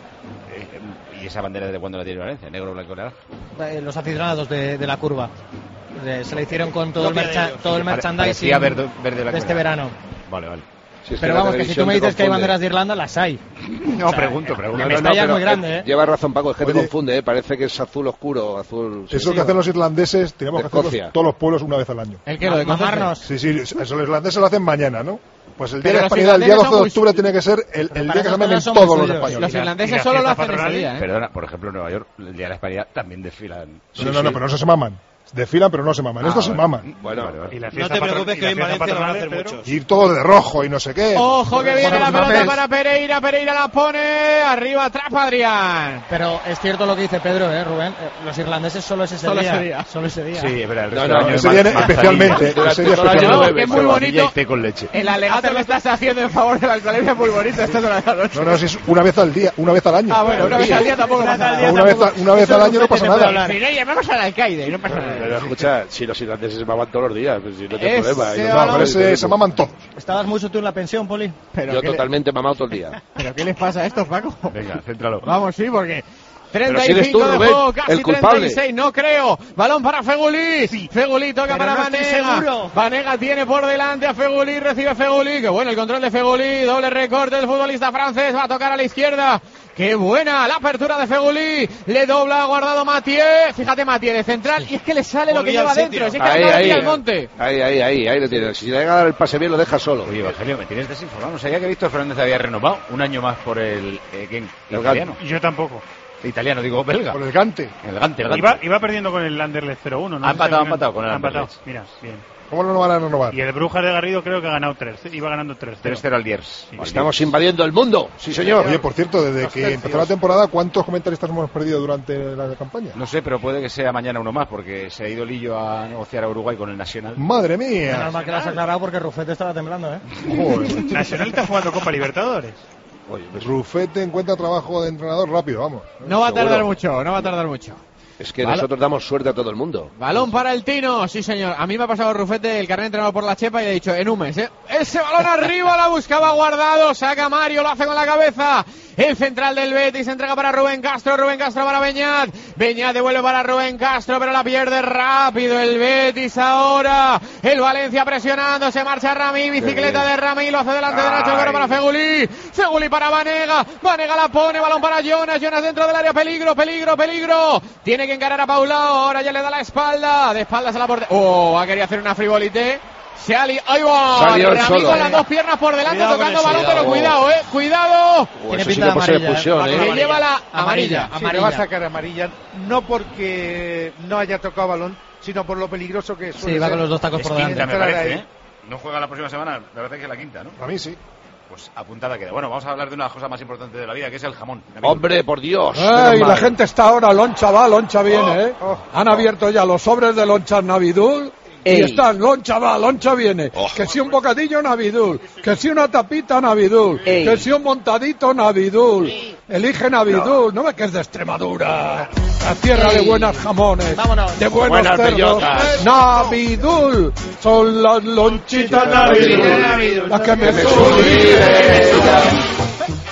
Eh, ¿Y esa bandera desde cuándo la tiene Valencia? Negro, blanco y naranja. Eh, los aficionados de, de la curva. Eh, se la hicieron con todo el, mercha, todo el merchandising verde, verde de este verano. Vale, vale. Si es pero vamos, que si tú me dices que hay banderas de Irlanda, las hay. No, o sea, pregunto, pregunto. Me no, no, es no, muy grande, ¿eh? Lleva razón, Paco, es que Oye, te confunde, ¿eh? Parece que es azul oscuro, azul... Eso sí, que hacen los irlandeses, tenemos que hacerlo todos los pueblos una vez al año. ¿El qué? ¿Lo de mamarnos? Sí, sí, eso los irlandeses lo hacen mañana, ¿no? Pues el día de la Hispanidad, el día doce de octubre, muy... tiene que ser el, el día que se amen todos los españoles. Los irlandeses solo lo hacen ese día, ¿eh? Perdona, por ejemplo, en Nueva York, el día de la Hispanidad también desfilan. Sí, no, no, sí. no, pero no se maman. Desfilan, pero no se maman. Ah, Estos vale. se maman. Bueno, vale, vale. Y la no te preocupes que hoy en Valencia lo van a hacer muchos. Ir todos de rojo y no sé qué. Ojo que viene la pelota para Pereira. Pereira la pone. Arriba, atrapa Adrián. Pero es cierto lo que dice Pedro, ¿eh, Rubén? Eh, los irlandeses solo es ese solo día. Ese día. Solo ese día. Sí, pero el resto no, no, del ese día más, especialmente. Más ese día especialmente. Es muy bonito. Té con leche. El alegato que estás haciendo en favor de la alcaldía es muy bonito. Esto es una noche. No, no, si es una vez al día, una vez al año. Ah, bueno, una vez al día tampoco pasa nada. Una vez, una vez al año no pasa nada. Si no, llamamos al alcaide y no pasa nada. Pero escucha, si los irlandeses se maman todos los días, pues si no tengo es problema. No, pero se, se maman todos. ¿Estabas mucho tú en la pensión, Poli? Pero Yo totalmente le... mamado todo el día. ¿Pero qué les pasa a estos, Paco? Venga, céntralo. Vamos, sí, porque... treinta y cinco si tú, de Rubén, juego, casi el culpable. treinta y seis, no creo. Balón para Fegulí. Sí. Fegulí toca para no Vanega. Vanega tiene por delante a Fegulí, recibe Fegulí. Qué bueno el control de Fegulí. Doble recorte del futbolista francés. Va a tocar a la izquierda. Qué buena la apertura de Fegulí. Le dobla Guardado Mathieu. Fíjate, Mathieu de central. Y es que le sale lo que lleva dentro. Es que ahí, le ahí, al monte. Ahí, ahí, ahí, ahí lo tienes. Si le llega a dar el pase bien, lo deja solo. Oye, Evangelio, me tienes desinformado. No sabía que Víctor Fernández había renovado un año más por el eh, ¿quién? El italiano. Yo tampoco. Italiano, digo belga. Por el Gante. El Gante, el Gante. Iba, iba perdiendo con el Anderlecht cero uno. ¿No? Ha empatado, ha empatado con el ha empatado. Anderlecht. Mira, bien. ¿Cómo no van a renovar? Y el Brujas de Garrido creo que ha ganado tres. Iba ganando tres cero. tres cero al Diers. Sí, estamos invadiendo el mundo. Sí, señor. Oye, por cierto, desde que empezó la temporada, ¿cuántos comentaristas hemos perdido durante la campaña? No sé, pero puede que sea mañana uno más, porque se ha ido Lillo a negociar a Uruguay con el Nacional. ¡Madre mía! Menos mal que lo has aclarado porque Rufete estaba temblando, ¿eh? Joder. Nacional está jugando Copa Libertadores. Oye, pues Rufete encuentra trabajo de entrenador rápido, vamos. No va a tardar mucho, no va a tardar mucho. Es que Balón. nosotros damos suerte a todo el mundo. Balón para el Tino, sí señor. A mí me ha pasado Rufete el carnet entrenado por la Chepa y le he dicho, en un mes, ¿eh? Ese balón arriba la buscaba Guardado, saca Mario, lo hace con la cabeza. El central del Betis entrega para Rubén Castro, Rubén Castro para Beñat. Beñat devuelve para Rubén Castro, pero la pierde rápido el Betis ahora. El Valencia presionando, se marcha Rami, bicicleta de Rami, lo hace delante de Nacho, pero para Fegulí. Fegulí para Vanega, Vanega la pone, balón para Jonas, Jonas dentro del área, peligro, peligro, peligro. Tiene que encarar a Paulao, ahora ya le da la espalda, de espaldas a la portería. Oh, ha querido hacer una frivolité. Se ha li... ¡Ahí va! Rami solo, con eh. las dos piernas por delante, cuidado tocando balón, pero cuidado, eh, cuidado. Oh, tiene pinta de amarilla, expulsión, eh. Que lleva la amarilla. Sí, le va a sacar amarilla, no porque no haya tocado balón, sino por lo peligroso que es. Sí, va con los dos tacos por delante. Me parece, ¿eh? no juega la próxima semana, la verdad es que es la quinta, ¿no? A mí sí. Pues apuntada queda. Bueno, vamos a hablar de una cosa más importante de la vida, que es el jamón. Hombre, por Dios. Ay, la gente está ahora, loncha va, loncha viene, ¿eh? Oh, Han oh. abierto ya los sobres de lonchas Navidul. Ey. Y están, loncha va, loncha viene. Oh. Que si un bocadillo Navidul, que si una tapita Navidul, Ey. que si un montadito Navidul. Ey. Elige Navidul, no. no ves que es de Extremadura. La tierra Ey. de buenos jamones, Vámonos. de buenos Buenas cerdos. Bellotas. Navidul, son las lonchitas Navidul, las que me suben.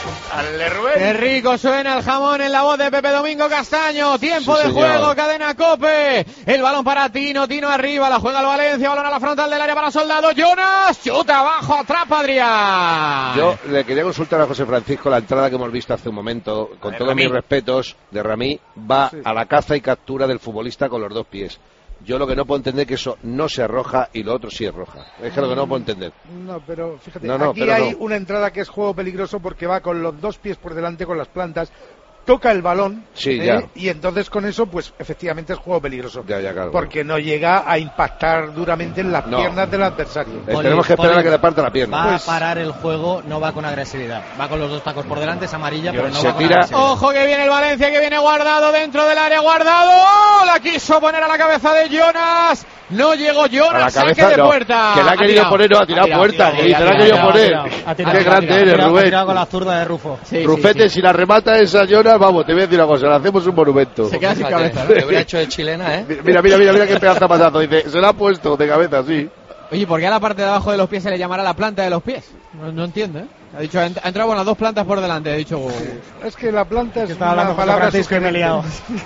Qué rico suena el jamón en la voz de Pepe Domingo Castaño. Tiempo sí, de señor. juego, cadena COPE. El balón para Tino, Tino arriba, la juega el Valencia, balón a la frontal del área para Soldado. Jonas, chuta abajo, atrapa Adrián. Yo le quería consultar a José Francisco la entrada que hemos visto hace un momento, con todos mis respetos, de Ramí, va sí. a la caza y captura del futbolista con los dos pies. Yo lo que no puedo entender es que eso no sea roja y lo otro sí es roja. Es que lo que no puedo entender. No, pero fíjate, no, no, aquí pero hay no. una entrada que es juego peligroso porque va con los dos pies por delante con las plantas, toca el balón sí, ¿eh? ya. y entonces con eso pues efectivamente es juego peligroso. Ya, ya, claro, porque no llega a impactar duramente en las no. piernas del adversario. Eh, Poli, tenemos que esperar Poli, a que le parta la pierna. Va pues... a parar el juego, no va con agresividad. Va con los dos tacos por delante, es amarilla, pero no se va con tira... agresividad. Ojo que viene el Valencia, que viene Guardado dentro del área, Guardado. La quiso poner a la cabeza de Jonas. No llegó Jonas, saque de no, puerta. Que la ha querido poner, no, ha tirado puerta. Que se la ha querido poner. Qué grande eres, Rubén. Ha tirado con la zurda de Rufo. Sí, Rufete, sí, sí. si la remata esa Jonas, vamos, te voy a decir una cosa, le hacemos un monumento. Se queda sin cabeza, ¿no? Le hubiera hecho de chilena, ¿eh? Mira, mira, mira, mira qué pedazo patazo. Dice, se la ha puesto de cabeza, sí. Oye, ¿por qué a la parte de abajo de los pies se le llamará la planta de los pies? No, no entiendo, ¿eh? Ha dicho, ha entrado con las dos plantas por delante, ha dicho... Es que la planta es que una palabra que me he liado.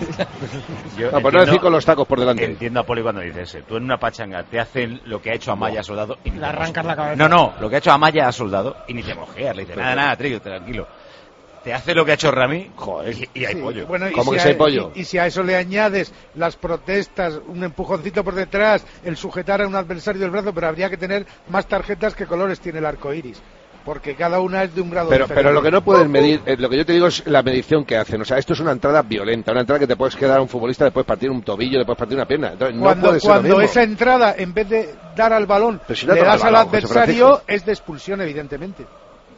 Yo no, por no decir con los tacos por delante. Entiendo a Poli cuando dices, tú en una pachanga te hacen lo que ha hecho Amaya a Soldado y ni le arrancas la cabeza. No, no, lo que ha hecho Amaya a Soldado y ni te mojeas, le dices, nada, nada, trío, tranquilo. Te hace lo que ha hecho Rami, joder, y, y hay sí, pollo. Bueno, ¿Cómo si que a, si hay pollo? Y, y si a eso le añades las protestas, un empujoncito por detrás, el sujetar a un adversario del brazo, pero habría que tener más tarjetas que colores tiene el arco iris. Porque cada una es de un grado pero, diferente. Pero lo que no pueden medir, eh, lo que yo te digo es la medición que hacen. O sea, esto es una entrada violenta, una entrada que te puedes quedar a un futbolista, después partir un tobillo, después partir una pierna. Entonces, cuando no puede ser cuando lo mismo. esa entrada, en vez de dar al balón, si le das al balón, al adversario, es de expulsión, evidentemente.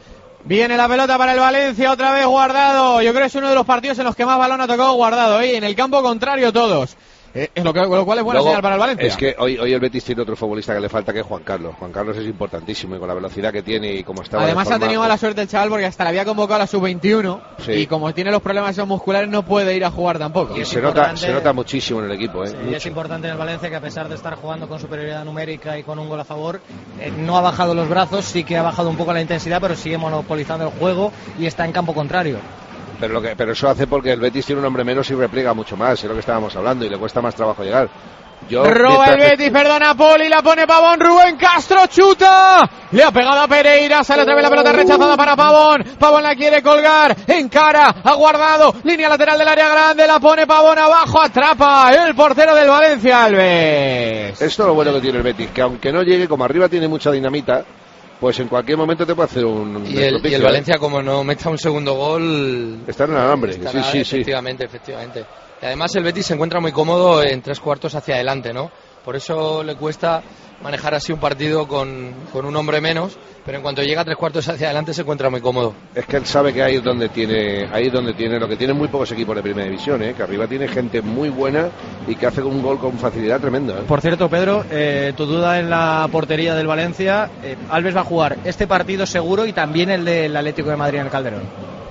Viene la pelota para el Valencia, otra vez Guardado. Yo creo que es uno de los partidos en los que más balón ha tocado Guardado, ¿eh? En el campo contrario todos. Eh, es lo, que, lo cual es buena Luego, señal para el Valencia. Es que hoy, hoy el Betis tiene otro futbolista que le falta, que es Juan Carlos. Juan Carlos es importantísimo y con la velocidad que tiene y como está. Además ha tenido mala suerte el chaval porque hasta le había convocado a la sub veintiuno sí. y como tiene los problemas esos musculares no puede ir a jugar tampoco. Y, y se, nota, se nota muchísimo en el equipo. ¿eh? Sí, es importante en el Valencia que a pesar de estar jugando con superioridad numérica y con un gol a favor, eh, no ha bajado los brazos, sí que ha bajado un poco la intensidad, pero sigue monopolizando el juego y está en campo contrario. Pero, lo que, pero eso hace porque el Betis tiene un hombre menos y repliega mucho más, es lo que estábamos hablando, y le cuesta más trabajo llegar. Yo, Roba el Betis, perdona Poli, la pone Pavón, Rubén Castro, chuta, le ha pegado a Pereira, sale otra vez la pelota rechazada para Pavón, Pavón la quiere colgar, encara, ha guardado, línea lateral del área grande, la pone Pavón abajo, atrapa el portero del Valencia, Alves. Esto es lo bueno que tiene el Betis, que aunque no llegue, como arriba tiene mucha dinamita, pues en cualquier momento te puede hacer un... Y el, y el Valencia, como no meta un segundo gol... Está en el alambre, sí, sí, sí. Efectivamente, efectivamente. Y además el Betis se encuentra muy cómodo en tres cuartos hacia adelante, ¿no? Por eso le cuesta manejar así un partido con, con un hombre menos, pero en cuanto llega a tres cuartos hacia adelante se encuentra muy cómodo. Es que él sabe que ahí es donde tiene, ahí es donde tiene, lo que tienen muy pocos equipos de primera división, ¿eh? Que arriba tiene gente muy buena y que hace un gol con facilidad tremenda, ¿eh? Por cierto, Pedro, eh, tu duda en la portería del Valencia, eh, Alves va a jugar este partido seguro y también el del Atlético de Madrid en el Calderón.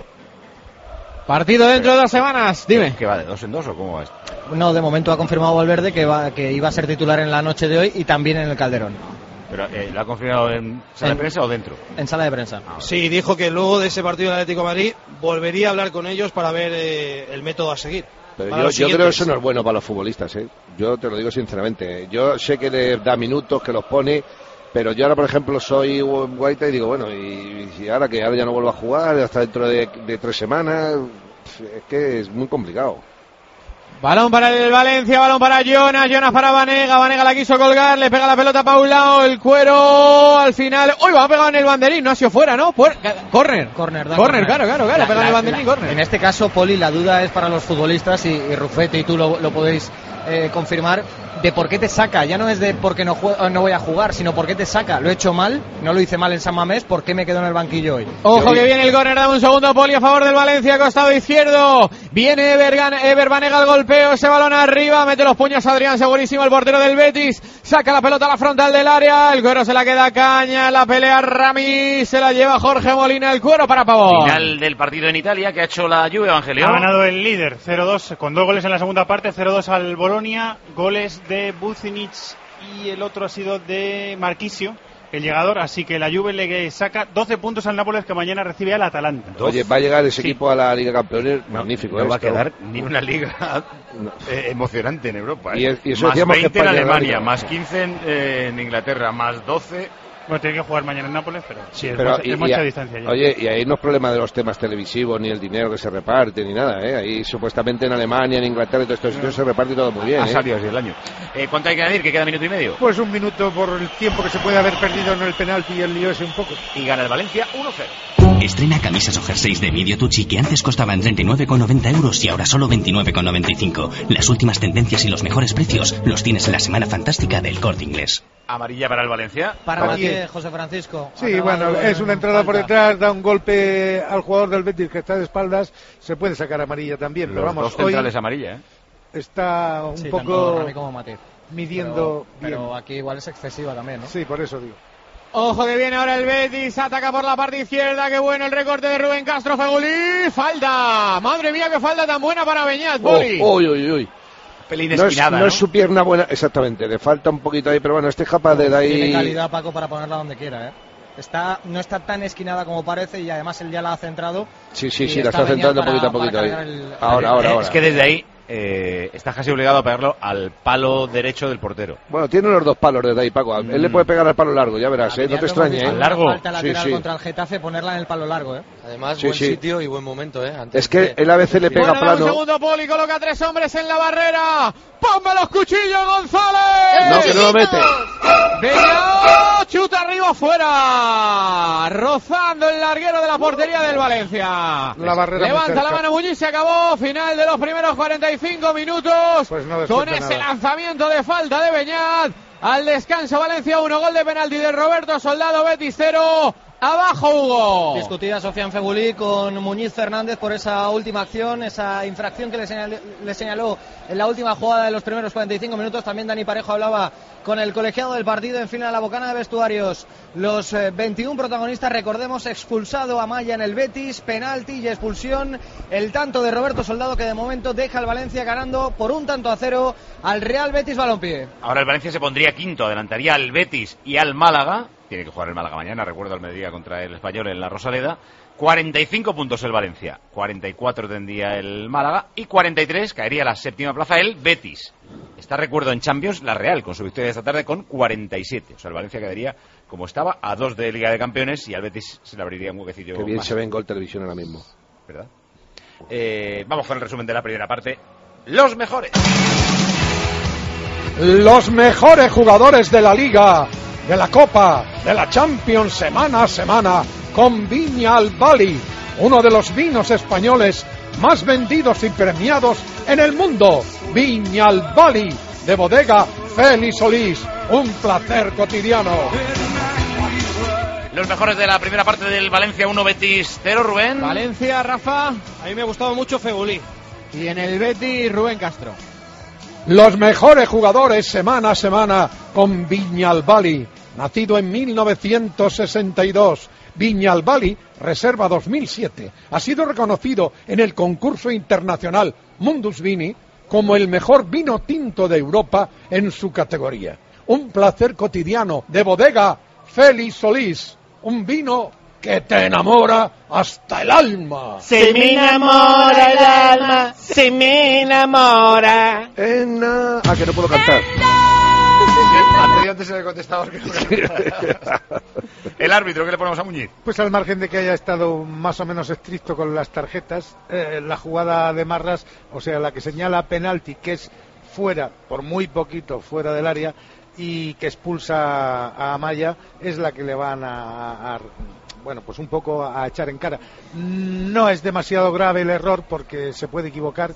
Partido dentro de dos semanas, dime. ¿Que va de dos en dos o cómo va esto? No, de momento ha confirmado Valverde que, va, que iba a ser titular en la noche de hoy y también en el Calderón. ¿Pero eh, lo ha confirmado en sala en, de prensa o dentro? En sala de prensa. Ah, sí, dijo que luego de ese partido del Atlético de Madrid volvería a hablar con ellos para ver eh, el método a seguir. Pero yo, yo creo que eso no es bueno para los futbolistas, ¿eh? Yo te lo digo sinceramente. Yo sé que les da minutos, que los pone, pero yo ahora, por ejemplo, soy Guaita y digo, bueno, y, y ahora que ahora ya no vuelvo a jugar, hasta dentro de, de tres semanas, es que es muy complicado. Balón para el Valencia, balón para Jonas, Jonas para Vanega, Vanega la quiso colgar, le pega la pelota para un lado, el cuero al final, uy, va a pegar en el banderín, no ha sido fuera, ¿no? Puer corner, corner, corner, claro, claro, claro, la, pega en el banderín, la, corner. En este caso, Poli, la duda es para los futbolistas y, y Rufete y tú lo, lo podéis eh, confirmar de por qué te saca. Ya no es de por qué no, juego, no voy a jugar, sino por qué te saca. Lo he hecho mal, no lo hice mal en San Mamés, ¿por qué me quedo en el banquillo hoy? Ojo que viene el córner, dame un segundo, Poli, a favor del Valencia, costado izquierdo. Viene Eber, Eber Banega al golpeo, ese balón arriba, mete los puños Adrián, segurísimo el portero del Betis. Saca la pelota a la frontal del área, el cuero se la queda Caña, la pelea Rami, se la lleva Jorge Molina, el cuero para Pavón. Final del partido en Italia que ha hecho la Juve, Evangelio. Ha ganado el líder, cero dos, con dos goles en la segunda parte, cero dos al Bolonia, goles de Bucinic y el otro ha sido de Marquisio, el llegador, así que la Juve le saca doce puntos al Nápoles, que mañana recibe al Atalanta. Oye, va a llegar ese sí. equipo a la Liga Campeones, no, magnífico. No esto. va a quedar ni una liga eh, emocionante en Europa. ¿eh? Y, es, y eso más veinte que en Alemania, más quince en, eh, en Inglaterra, más doce... Bueno, tiene que jugar mañana en Nápoles, pero sí, es, pero, mucha, y, es mucha y, distancia ya. Oye, y ahí no es problema de los temas televisivos, ni el dinero que se reparte, ni nada, ¿eh? Ahí supuestamente en Alemania, en Inglaterra y todos estos sitios se reparte todo muy bien, Ha ¿eh? salido así el año. Eh, ¿Cuánto hay que añadir? ¿Que queda minuto y medio? Pues un minuto por el tiempo que se puede haber perdido en el penalti y el lío ese un poco. Y gana el Valencia uno cero. Estrena camisas o jerseys de Medio Tucci que antes costaban treinta y nueve con noventa euros y ahora solo veintinueve con noventa y cinco. Las últimas tendencias y los mejores precios los tienes en la Semana Fantástica del Corte Inglés. Amarilla para el Valencia. Para ti, José Francisco. Sí, bueno, es una entrada por detrás, da un golpe al jugador del Betis que está de espaldas, se puede sacar amarilla también, Los pero vamos, dos centrales amarilla, ¿eh? Está un sí, poco Rami como Matiz. midiendo pero, bien. pero aquí igual es excesiva también, ¿no? Sí, por eso digo. Ojo que viene ahora el Betis, ataca por la parte izquierda, qué bueno el recorte de Rubén Castro, Fegulí, falta, madre mía qué falta tan buena para Beñat, Poli. Oh, uy, uy, uy. Pelín no, espinada, es, no, ¿no? es su pierna buena, exactamente, le falta un poquito ahí, pero bueno, este es capaz de ahí. Tiene calidad, Paco, para ponerla donde quiera, ¿eh? Está, no está tan esquinada como parece y además él ya la ha centrado. Sí, sí, sí, la está centrando para, poquito a poquito ahí. El... Ahora, ahora, ahora. Es que desde ahí eh, está casi obligado a pegarlo al palo derecho del portero. Bueno, tiene los dos palos desde ahí, Paco. Mm. Él le puede pegar al palo largo, ya verás, ¿eh? No te extrañe, ¿eh? Al largo. Falta lateral sí, sí. contra el Getafe, ponerla en el palo largo, ¿eh? Además, sí, buen sí. sitio y buen momento, ¿eh? Antes es que de... él a veces le pega bueno, plano. Un segundo, Poli, coloca tres hombres en la barrera. ¡Ponme los cuchillos, González! No, que no lo mete. Venga, chuta arriba, fuera. Rozando el larguero de la portería del Valencia. La barrera Levanta la mano Muñiz, se acabó. Final de los primeros cuarenta y cinco minutos. Pues no con ese nada. lanzamiento de falta de Beñat. Al descanso, Valencia uno, gol de penalti de Roberto Soldado, Betis cero. Abajo, Hugo. Discutida Sofian Fegulí con Muñiz Fernández por esa última acción, esa infracción que le señaló, le señaló en la última jugada de los primeros cuarenta y cinco minutos. También Dani Parejo hablaba con el colegiado del partido. En fin, a la bocana de vestuarios, los eh, veintiún protagonistas, recordemos, expulsado a Maya en el Betis, penalti y expulsión. El tanto de Roberto Soldado que de momento deja al Valencia ganando por un tanto a cero al Real Betis Balompié. Ahora el Valencia se pondría quinto, adelantaría al Betis y al Málaga. Tiene que jugar el Málaga mañana, recuerdo el mediodía contra el Español en la Rosaleda. cuarenta y cinco puntos el Valencia, cuarenta y cuatro tendría el Málaga y cuarenta y tres caería a la séptima plaza el Betis. Está, recuerdo, en Champions la Real con su victoria de esta tarde con cuarenta y siete. O sea, el Valencia quedaría como estaba a dos de Liga de Campeones y al Betis se le abriría un huequecillo. Qué bien más. se ve en Gol Televisión ahora mismo. ¿Verdad? Eh, vamos con el resumen de la primera parte. Los mejores. Los mejores jugadores de la Liga, de la Copa, de la Champions semana a semana con Viñal Bali, uno de los vinos españoles más vendidos y premiados en el mundo. Viñal Bali, de bodega Félix Solís, un placer cotidiano. Los mejores de la primera parte del Valencia uno, Betis cero, Rubén. Valencia, Rafa. A mí me ha gustado mucho Fegulí. Y en el Betis, Rubén Castro. Los mejores jugadores semana a semana con Viñal Bali, nacido en mil novecientos sesenta y dos. Viñal Bali, Reserva dos mil siete, ha sido reconocido en el concurso internacional Mundus Vini como el mejor vino tinto de Europa en su categoría. Un placer cotidiano de bodega Félix Solís, un vino que te enamora hasta el alma. Se me enamora el alma, se me enamora. En, uh... Ah, que no puedo cantar. Antes el contestador que el árbitro, ¿qué le ponemos a Muñiz? Pues al margen de que haya estado más o menos estricto con las tarjetas, eh, la jugada de Marras, o sea, la que señala penalti, que es fuera, por muy poquito, fuera del área, y que expulsa a Amaya, es la que le van a, a bueno, pues un poco a echar en cara. No es demasiado grave el error porque se puede equivocar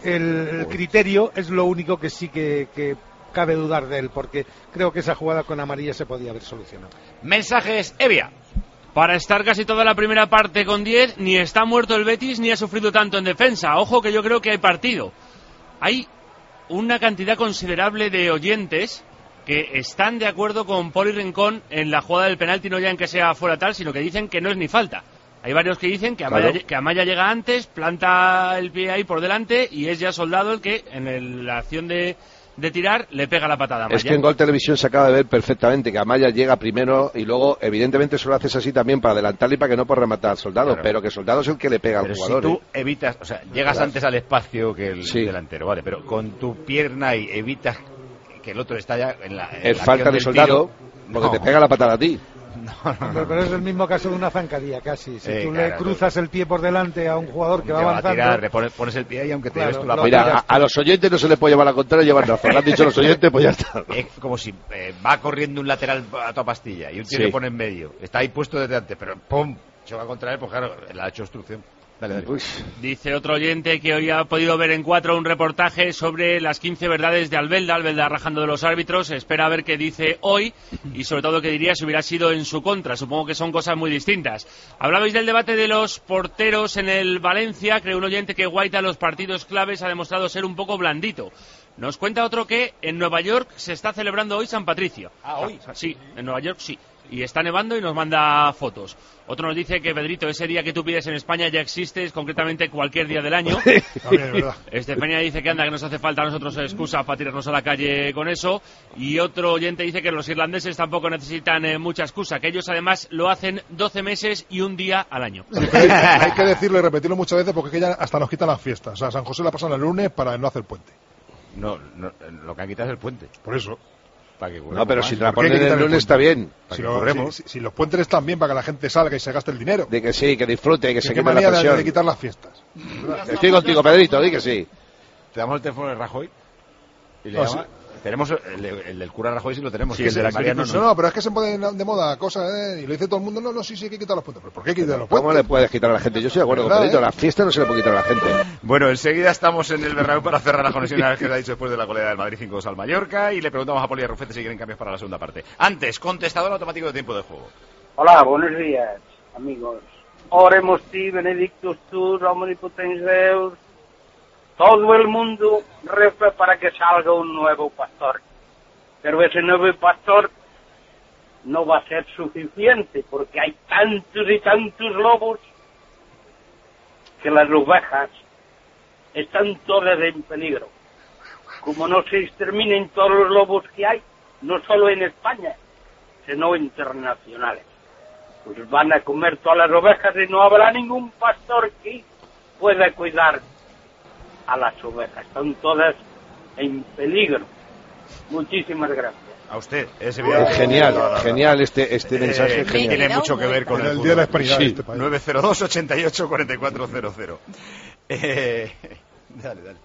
el, el criterio es lo único que sí que, que cabe dudar de él, porque creo que esa jugada con amarilla se podía haber solucionado. Mensajes, Evia. Para estar casi toda la primera parte con diez, ni está muerto el Betis ni ha sufrido tanto en defensa. Ojo que yo creo que hay partido. Hay una cantidad considerable de oyentes que están de acuerdo con Poli Rincón en la jugada del penalti, no ya en que sea fuera tal, sino que dicen que no es ni falta. Hay varios que dicen que Amaya, claro. que Amaya llega antes, planta el pie ahí por delante y es ya Soldado el que en el, la acción de, de tirar le pega la patada a Amaya. Es que en Gol Televisión se acaba de ver perfectamente que Amaya llega primero y luego evidentemente eso lo haces así también para adelantarle y para que no pueda rematar al Soldado, claro. Pero que Soldado es el que le pega pero al jugador. Si tú ¿eh? evitas, o sea, llegas claro. antes al espacio que el sí. delantero, vale, pero con tu pierna y evitas que el otro está ya en la... En es la falta de Soldado tiro, porque no. te pega la patada a ti. No, no, no. Pero es el mismo caso de una zancadilla casi. Si eh, tú claro, le cruzas el pie por delante a un jugador que va avanzando, va a tirar, pones, pones el pie ahí aunque te claro, lleves tú la mira, a, a los oyentes no se les puede llevar la contraria, llevar razón. Lo han dicho los oyentes, pues ya está. Es como si eh, va corriendo un lateral a toda pastilla y un tío sí. le pone en medio. Está ahí puesto desde antes, pero ¡pum! Choca contra él, pues claro, la ha hecho obstrucción. Dale, dale. Dice otro oyente que hoy ha podido ver en Cuatro un reportaje sobre las quince verdades de Albelda, Albelda rajando de los árbitros, espera a ver qué dice hoy y sobre todo qué diría si hubiera sido en su contra, supongo que son cosas muy distintas. Hablabais del debate de los porteros en el Valencia, cree un oyente que Guaita en los partidos claves ha demostrado ser un poco blandito. Nos cuenta otro que en Nueva York se está celebrando hoy San Patricio. Ah, hoy. Sí, en Nueva York sí. Y está nevando y nos manda fotos. Otro nos dice que, Pedrito, ese día que tú pides en España ya existe, es concretamente cualquier día del año. Estefania dice que anda, que nos hace falta a nosotros excusa para tirarnos a la calle con eso. Y otro oyente dice que los irlandeses tampoco necesitan eh, mucha excusa, que ellos además lo hacen doce meses y un día al año. Sí, hay, hay que decirlo y repetirlo muchas veces porque ya hasta nos quitan las fiestas. O sea, San José la pasan el lunes para no hacer puente. No, no, lo que han quitado es el puente. Por eso. Que no, pero si la ponen en el lunes está bien. Si, lo, si, si los puentes están bien para que la gente salga y se gaste el dinero. De que sí, que disfrute, que se quite la presión. De, de quitar las fiestas. Estoy contigo, Pedrito, di que sí. Te damos el teléfono de Rajoy y le no, llama. Sí. Tenemos el, el del cura Rajoy, sí lo tenemos. Sí, el de la Mariano, no, no. no, pero es que se ponen de moda cosas, ¿eh? Y lo dice todo el mundo. No, no, sí, sí hay que quitar los puentes. ¿Pero por qué quitar los puentes? ¿Cómo le puedes quitar a la gente? Yo estoy de acuerdo con Pedrito. ¿Eh? La fiesta no se le puede quitar a la gente. Bueno, enseguida estamos en el Bernabéu para cerrar la conexión que le ha dicho después de la goleada del Madrid cinco dos al Mallorca. Y le preguntamos a Poli y a Rufete si quieren cambios para la segunda parte. Antes, contestador automático de tiempo de juego. Hola, buenos días, amigos. Oremos ti, benedictus tu, omnipotens Deus. Todo el mundo reza para que salga un nuevo pastor. Pero ese nuevo pastor no va a ser suficiente porque hay tantos y tantos lobos que las ovejas están todas en peligro. Como no se exterminen todos los lobos que hay, no solo en España, sino internacionales. Pues van a comer todas las ovejas y no habrá ningún pastor que pueda cuidar a las ovejas. Están todas en peligro. Muchísimas gracias. A usted, ese video. Genial, no, no, no. genial este este eh, mensaje. Genial. Tiene mucho que ver con el, el día de la hispanidad sí. de este país. nueve cero dos, ochenta y ocho, cuarenta y cuatro cero cero. Eh, dale, dale.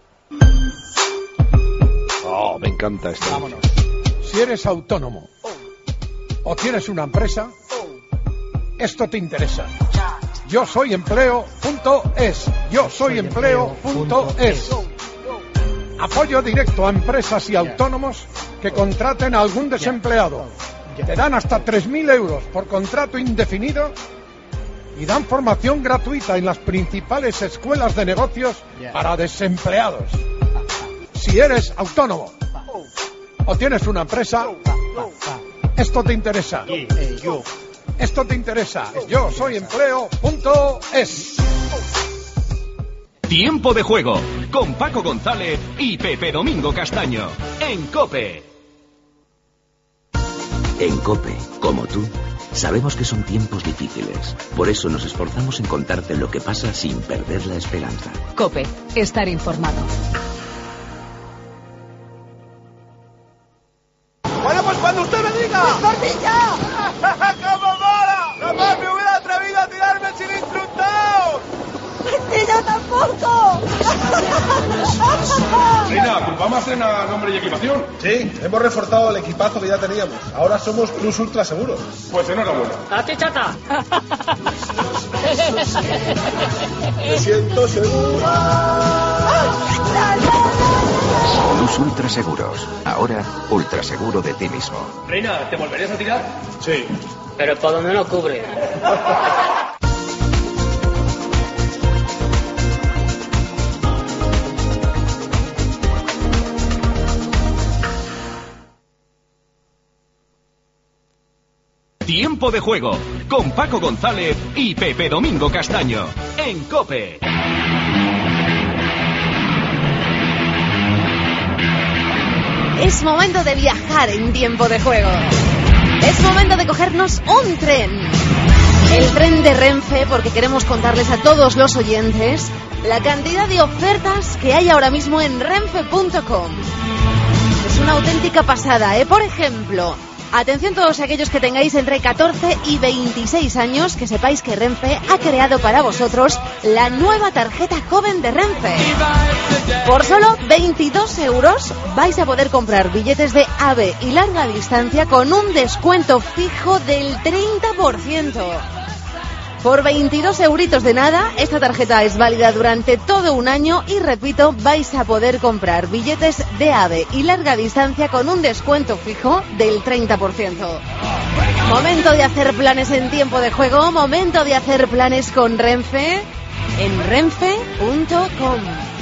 Oh, me encanta esto. Vámonos. Si eres autónomo o tienes una empresa, esto te interesa. Yo soy empleo punto es. Yo soy empleo punto es. Apoyo directo a empresas y autónomos que contraten a algún desempleado. Te dan hasta tres mil euros por contrato indefinido y dan formación gratuita en las principales escuelas de negocios para desempleados. Si eres autónomo o tienes una empresa, esto te interesa. Esto te interesa. Yo soy empleo punto es. Tiempo de juego con Paco González y Pepe Domingo Castaño en COPE. En COPE, como tú, sabemos que son tiempos difíciles. Por eso nos esforzamos en contarte lo que pasa sin perder la esperanza. COPE, estar informado. Bueno, pues cuando usted me diga. ¡Tortilla! ¡Cómo mola! ¡Jamás me hubiera atrevido a tirarme sin instructor! ¡Y yo tampoco! Reina, ¿culpamos cena, nombre y equipación? Sí, hemos reforzado el equipazo que ya teníamos. Ahora somos Plus Ultra Seguros. Pues enhorabuena. ¡A ti, chata! Me siento seguro. ¡La Plus Ultra Seguros. Ahora, ultra seguro de ti mismo. Reina, ¿te volverías a tirar? Sí. Pero ¿por dónde no cubre? Tiempo de juego con Paco González y Pepe Domingo Castaño en COPE. Es momento de viajar en tiempo de juego. Es momento de cogernos un tren. El tren de Renfe, porque queremos contarles a todos los oyentes la cantidad de ofertas que hay ahora mismo en renfe punto com. Es una auténtica pasada, ¿eh? Por ejemplo, atención todos aquellos que tengáis entre catorce y veintiséis años, que sepáis que Renfe ha creado para vosotros la nueva tarjeta joven de Renfe. Por solo veintidós euros vais a poder comprar billetes de AVE y larga distancia con un descuento fijo del treinta por ciento. Por veintidós euritos de nada, esta tarjeta es válida durante todo un año y, repito, vais a poder comprar billetes de AVE y larga distancia con un descuento fijo del treinta por ciento. Momento de hacer planes en tiempo de juego, momento de hacer planes con Renfe en renfe punto com.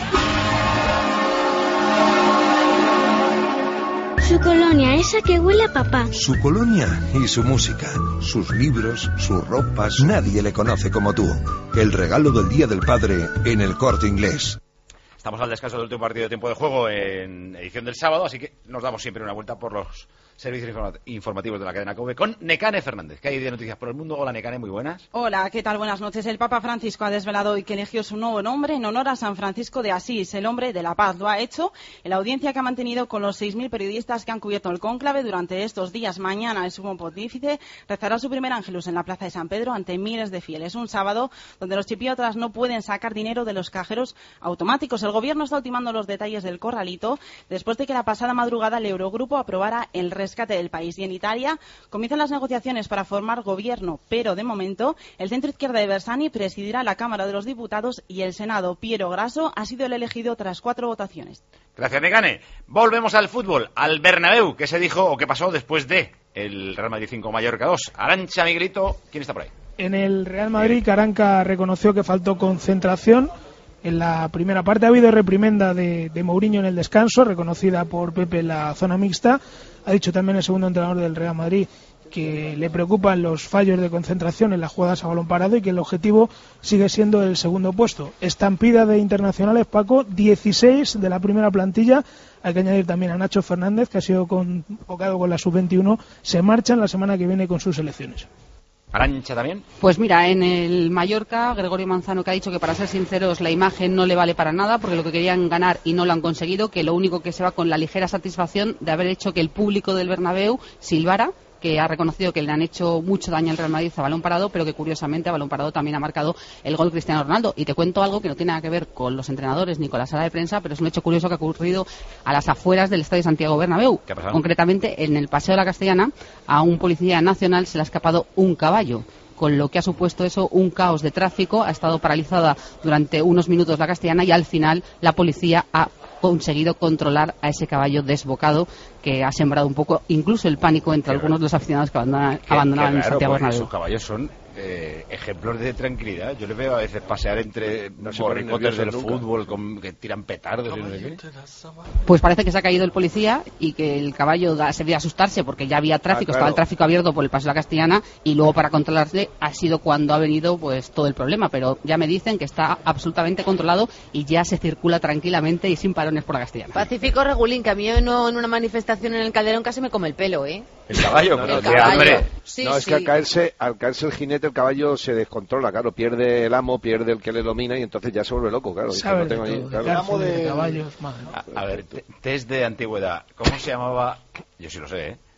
Su colonia, esa que huele a papá. Su colonia y su música, sus libros, sus ropas. Nadie le conoce como tú. El regalo del Día del Padre en el Corte Inglés. Estamos al descanso del último partido de tiempo de juego en edición del sábado, así que nos damos siempre una vuelta por los servicios informa- informativos de la cadena COPE con Nekane Fernández, que hay de noticias por el mundo. Hola, Nekane, muy buenas. Hola, ¿qué tal? Buenas noches. El Papa Francisco ha desvelado hoy que eligió su nuevo nombre en honor a San Francisco de Asís, el hombre de la paz. Lo ha hecho en la audiencia que ha mantenido con los seis mil periodistas que han cubierto el cónclave durante estos días. Mañana el sumo pontífice rezará su primer ángelus en la plaza de San Pedro ante miles de fieles. Un sábado donde los chipiotras no pueden sacar dinero de los cajeros automáticos. El gobierno está ultimando los detalles del corralito después de que la pasada madrugada el Eurogrupo aprobara el rescate del país. Y en Italia comienzan las negociaciones para formar gobierno, pero de momento el centro izquierda de Bersani presidirá la Cámara de los Diputados y el Senado. Piero Grasso ha sido el elegido tras cuatro votaciones. Gracias, Nekane. Volvemos al fútbol, al Bernabéu, que se dijo o que pasó después de el Real Madrid cinco Mallorca dos. Arantxa, Miguelito, ¿quién está por ahí? En el Real Madrid, Caranca reconoció que faltó concentración. En la primera parte ha habido reprimenda de, de Mourinho en el descanso, reconocida por Pepe en la zona mixta. Ha dicho también el segundo entrenador del Real Madrid que le preocupan los fallos de concentración en las jugadas a balón parado y que el objetivo sigue siendo el segundo puesto. Estampida de internacionales, Paco, dieciséis de la primera plantilla. Hay que añadir también a Nacho Fernández, que ha sido convocado con la sub veintiuno. Se marchan la semana que viene con sus selecciones. ¿Arantxa también? Pues mira, en el Mallorca, Gregorio Manzano, que ha dicho que, para ser sinceros, la imagen no le vale para nada, porque lo que querían ganar y no lo han conseguido, que lo único que se va con la ligera satisfacción de haber hecho que el público del Bernabéu silbara, que ha reconocido que le han hecho mucho daño al Real Madrid a balón parado, pero que curiosamente a balón parado también ha marcado el gol Cristiano Ronaldo. Y te cuento algo que no tiene nada que ver con los entrenadores ni con la sala de prensa, pero es un hecho curioso que ha ocurrido a las afueras del Estadio Santiago Bernabéu. ¿Qué ha pasado? Concretamente, en el Paseo de la Castellana, a un policía nacional se le ha escapado un caballo, con lo que ha supuesto eso un caos de tráfico. Ha estado paralizada durante unos minutos la Castellana y al final la policía ha conseguido controlar a ese caballo desbocado, que ha sembrado un poco incluso el pánico entre qué algunos de los aficionados que abandonan, qué, abandonaban qué raro, Santiago Bernabéu. Esos caballos son eh, ejemplos de tranquilidad. Yo les veo a veces pasear entre no borricotes del nunca. fútbol con, que tiran petardos y no sé qué. Pues parece que se ha caído el policía y que el caballo da, se debe asustarse porque ya había tráfico, ah, claro. Estaba el tráfico abierto por el Paseo de la Castellana y luego para controlarle ha sido cuando ha venido pues todo el problema, pero ya me dicen que está absolutamente controlado y ya se circula tranquilamente y sin parones por la Castellana. Pacífico Regulín, que a mí no, en una manifestación en el Calderón casi me come el pelo, ¿eh? El caballo, no, no, el caballo. Hombre. Sí, no, es sí. que al caerse, al caerse el jinete, el caballo se descontrola, claro, pierde el amo, pierde el que le domina y entonces ya se vuelve loco, claro. Dice, no tengo ahí, claro. El amo de caballos, madre. A, a ver, te, test de antigüedad. ¿Cómo se llamaba? Yo sí lo sé, ¿eh?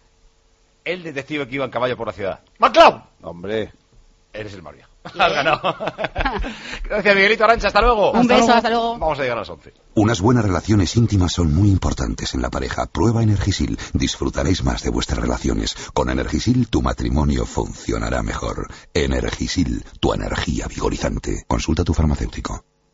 El detective que iba en caballo por la ciudad. ¡MacLeod! Hombre. Eres el más viejo. Has ganado. Gracias, Miguelito. Arantxa, hasta luego. Un beso, hasta luego. Vamos a llegar a las once. Unas buenas relaciones íntimas son muy importantes en la pareja. Prueba Energisil. Disfrutaréis más de vuestras relaciones. Con Energisil tu matrimonio funcionará mejor. Energisil, tu energía vigorizante. Consulta a tu farmacéutico.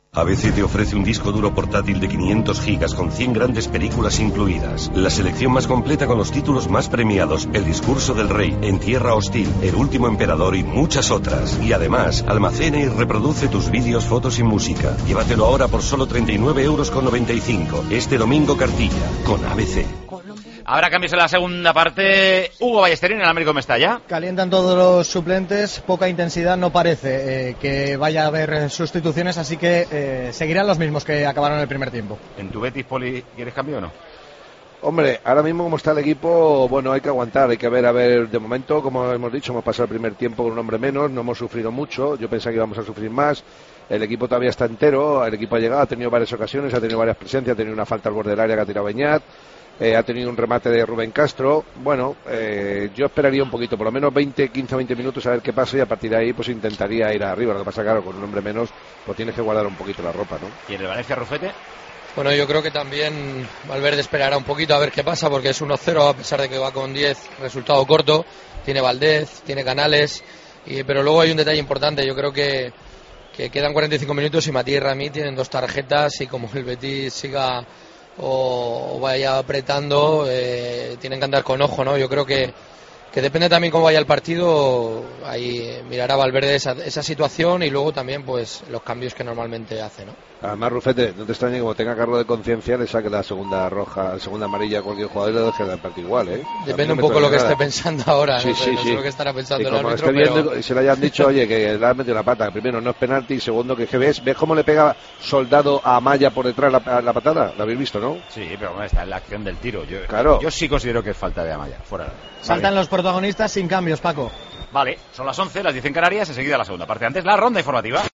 A B C te ofrece un disco duro portátil de quinientos gigas con cien grandes películas incluidas. La selección más completa con los títulos más premiados: El discurso del rey, En tierra hostil, El último emperador y muchas otras. Y además, almacena y reproduce tus vídeos, fotos y música. Llévatelo ahora por solo treinta y nueve euros con noventa y cinco. Este domingo Cartilla, con A B C. Habrá cambios en la segunda parte. Hugo Ballesterín, en el Américo Mestalla. Calientan todos los suplentes, poca intensidad, no parece eh, que vaya a haber sustituciones, así que eh, seguirán los mismos que acabaron el primer tiempo. ¿En tu Betis, Poli, quieres cambio o no? Hombre, ahora mismo como está el equipo, bueno, hay que aguantar, hay que ver, a ver, de momento, como hemos dicho, hemos pasado el primer tiempo con un hombre menos, no hemos sufrido mucho, yo pensaba que íbamos a sufrir más. El equipo todavía está entero, el equipo ha llegado, ha tenido varias ocasiones, ha tenido varias presencias, ha tenido una falta al borde del área que ha tirado Beñat. Eh, ha tenido un remate de Rubén Castro. Bueno, eh, yo esperaría un poquito, por lo menos veinte, quince o veinte minutos a ver qué pasa, y a partir de ahí pues intentaría ir arriba. Lo que pasa, claro, con un hombre menos pues tienes que guardar un poquito la ropa, ¿no? ¿Y en el Valencia, Rufete? Bueno, yo creo que también Valverde esperará un poquito a ver qué pasa, porque es uno cero, a pesar de que va con diez, resultado corto. Tiene Valdez, tiene Canales, y, pero luego hay un detalle importante. Yo creo que, que quedan cuarenta y cinco minutos y Matías y Rami tienen dos tarjetas, y como el Betis siga o vaya apretando, eh, tienen que andar con ojo, ¿no? Yo creo que, que depende también cómo vaya el partido, ahí mirará Valverde esa, esa situación, y luego también pues los cambios que normalmente hace, ¿no? Además, Rufete, no te extrañe que como tenga cargo de conciencia le saque la segunda roja, la segunda amarilla a cualquier jugador y le deje el partido igual, ¿eh? Depende un poco lo que esté pensando ahora, sí, no sé, sí, no sí. sé lo que estará pensando y el como árbitro, esté viendo, pero... y se le hayan dicho, oye, que le has metido la pata, primero no es penalti, y segundo que, que ves, ves cómo le pega Soldado a Amaya por detrás la, la patada, la habéis visto, ¿no? Sí, pero bueno, está en la acción del tiro. Yo, claro. Yo sí considero que es falta de Amaya, fuera. Saltan vale. Los protagonistas sin cambios, Paco. Vale, son las once, las diez en Canarias, enseguida la segunda parte. Antes la ronda informativa.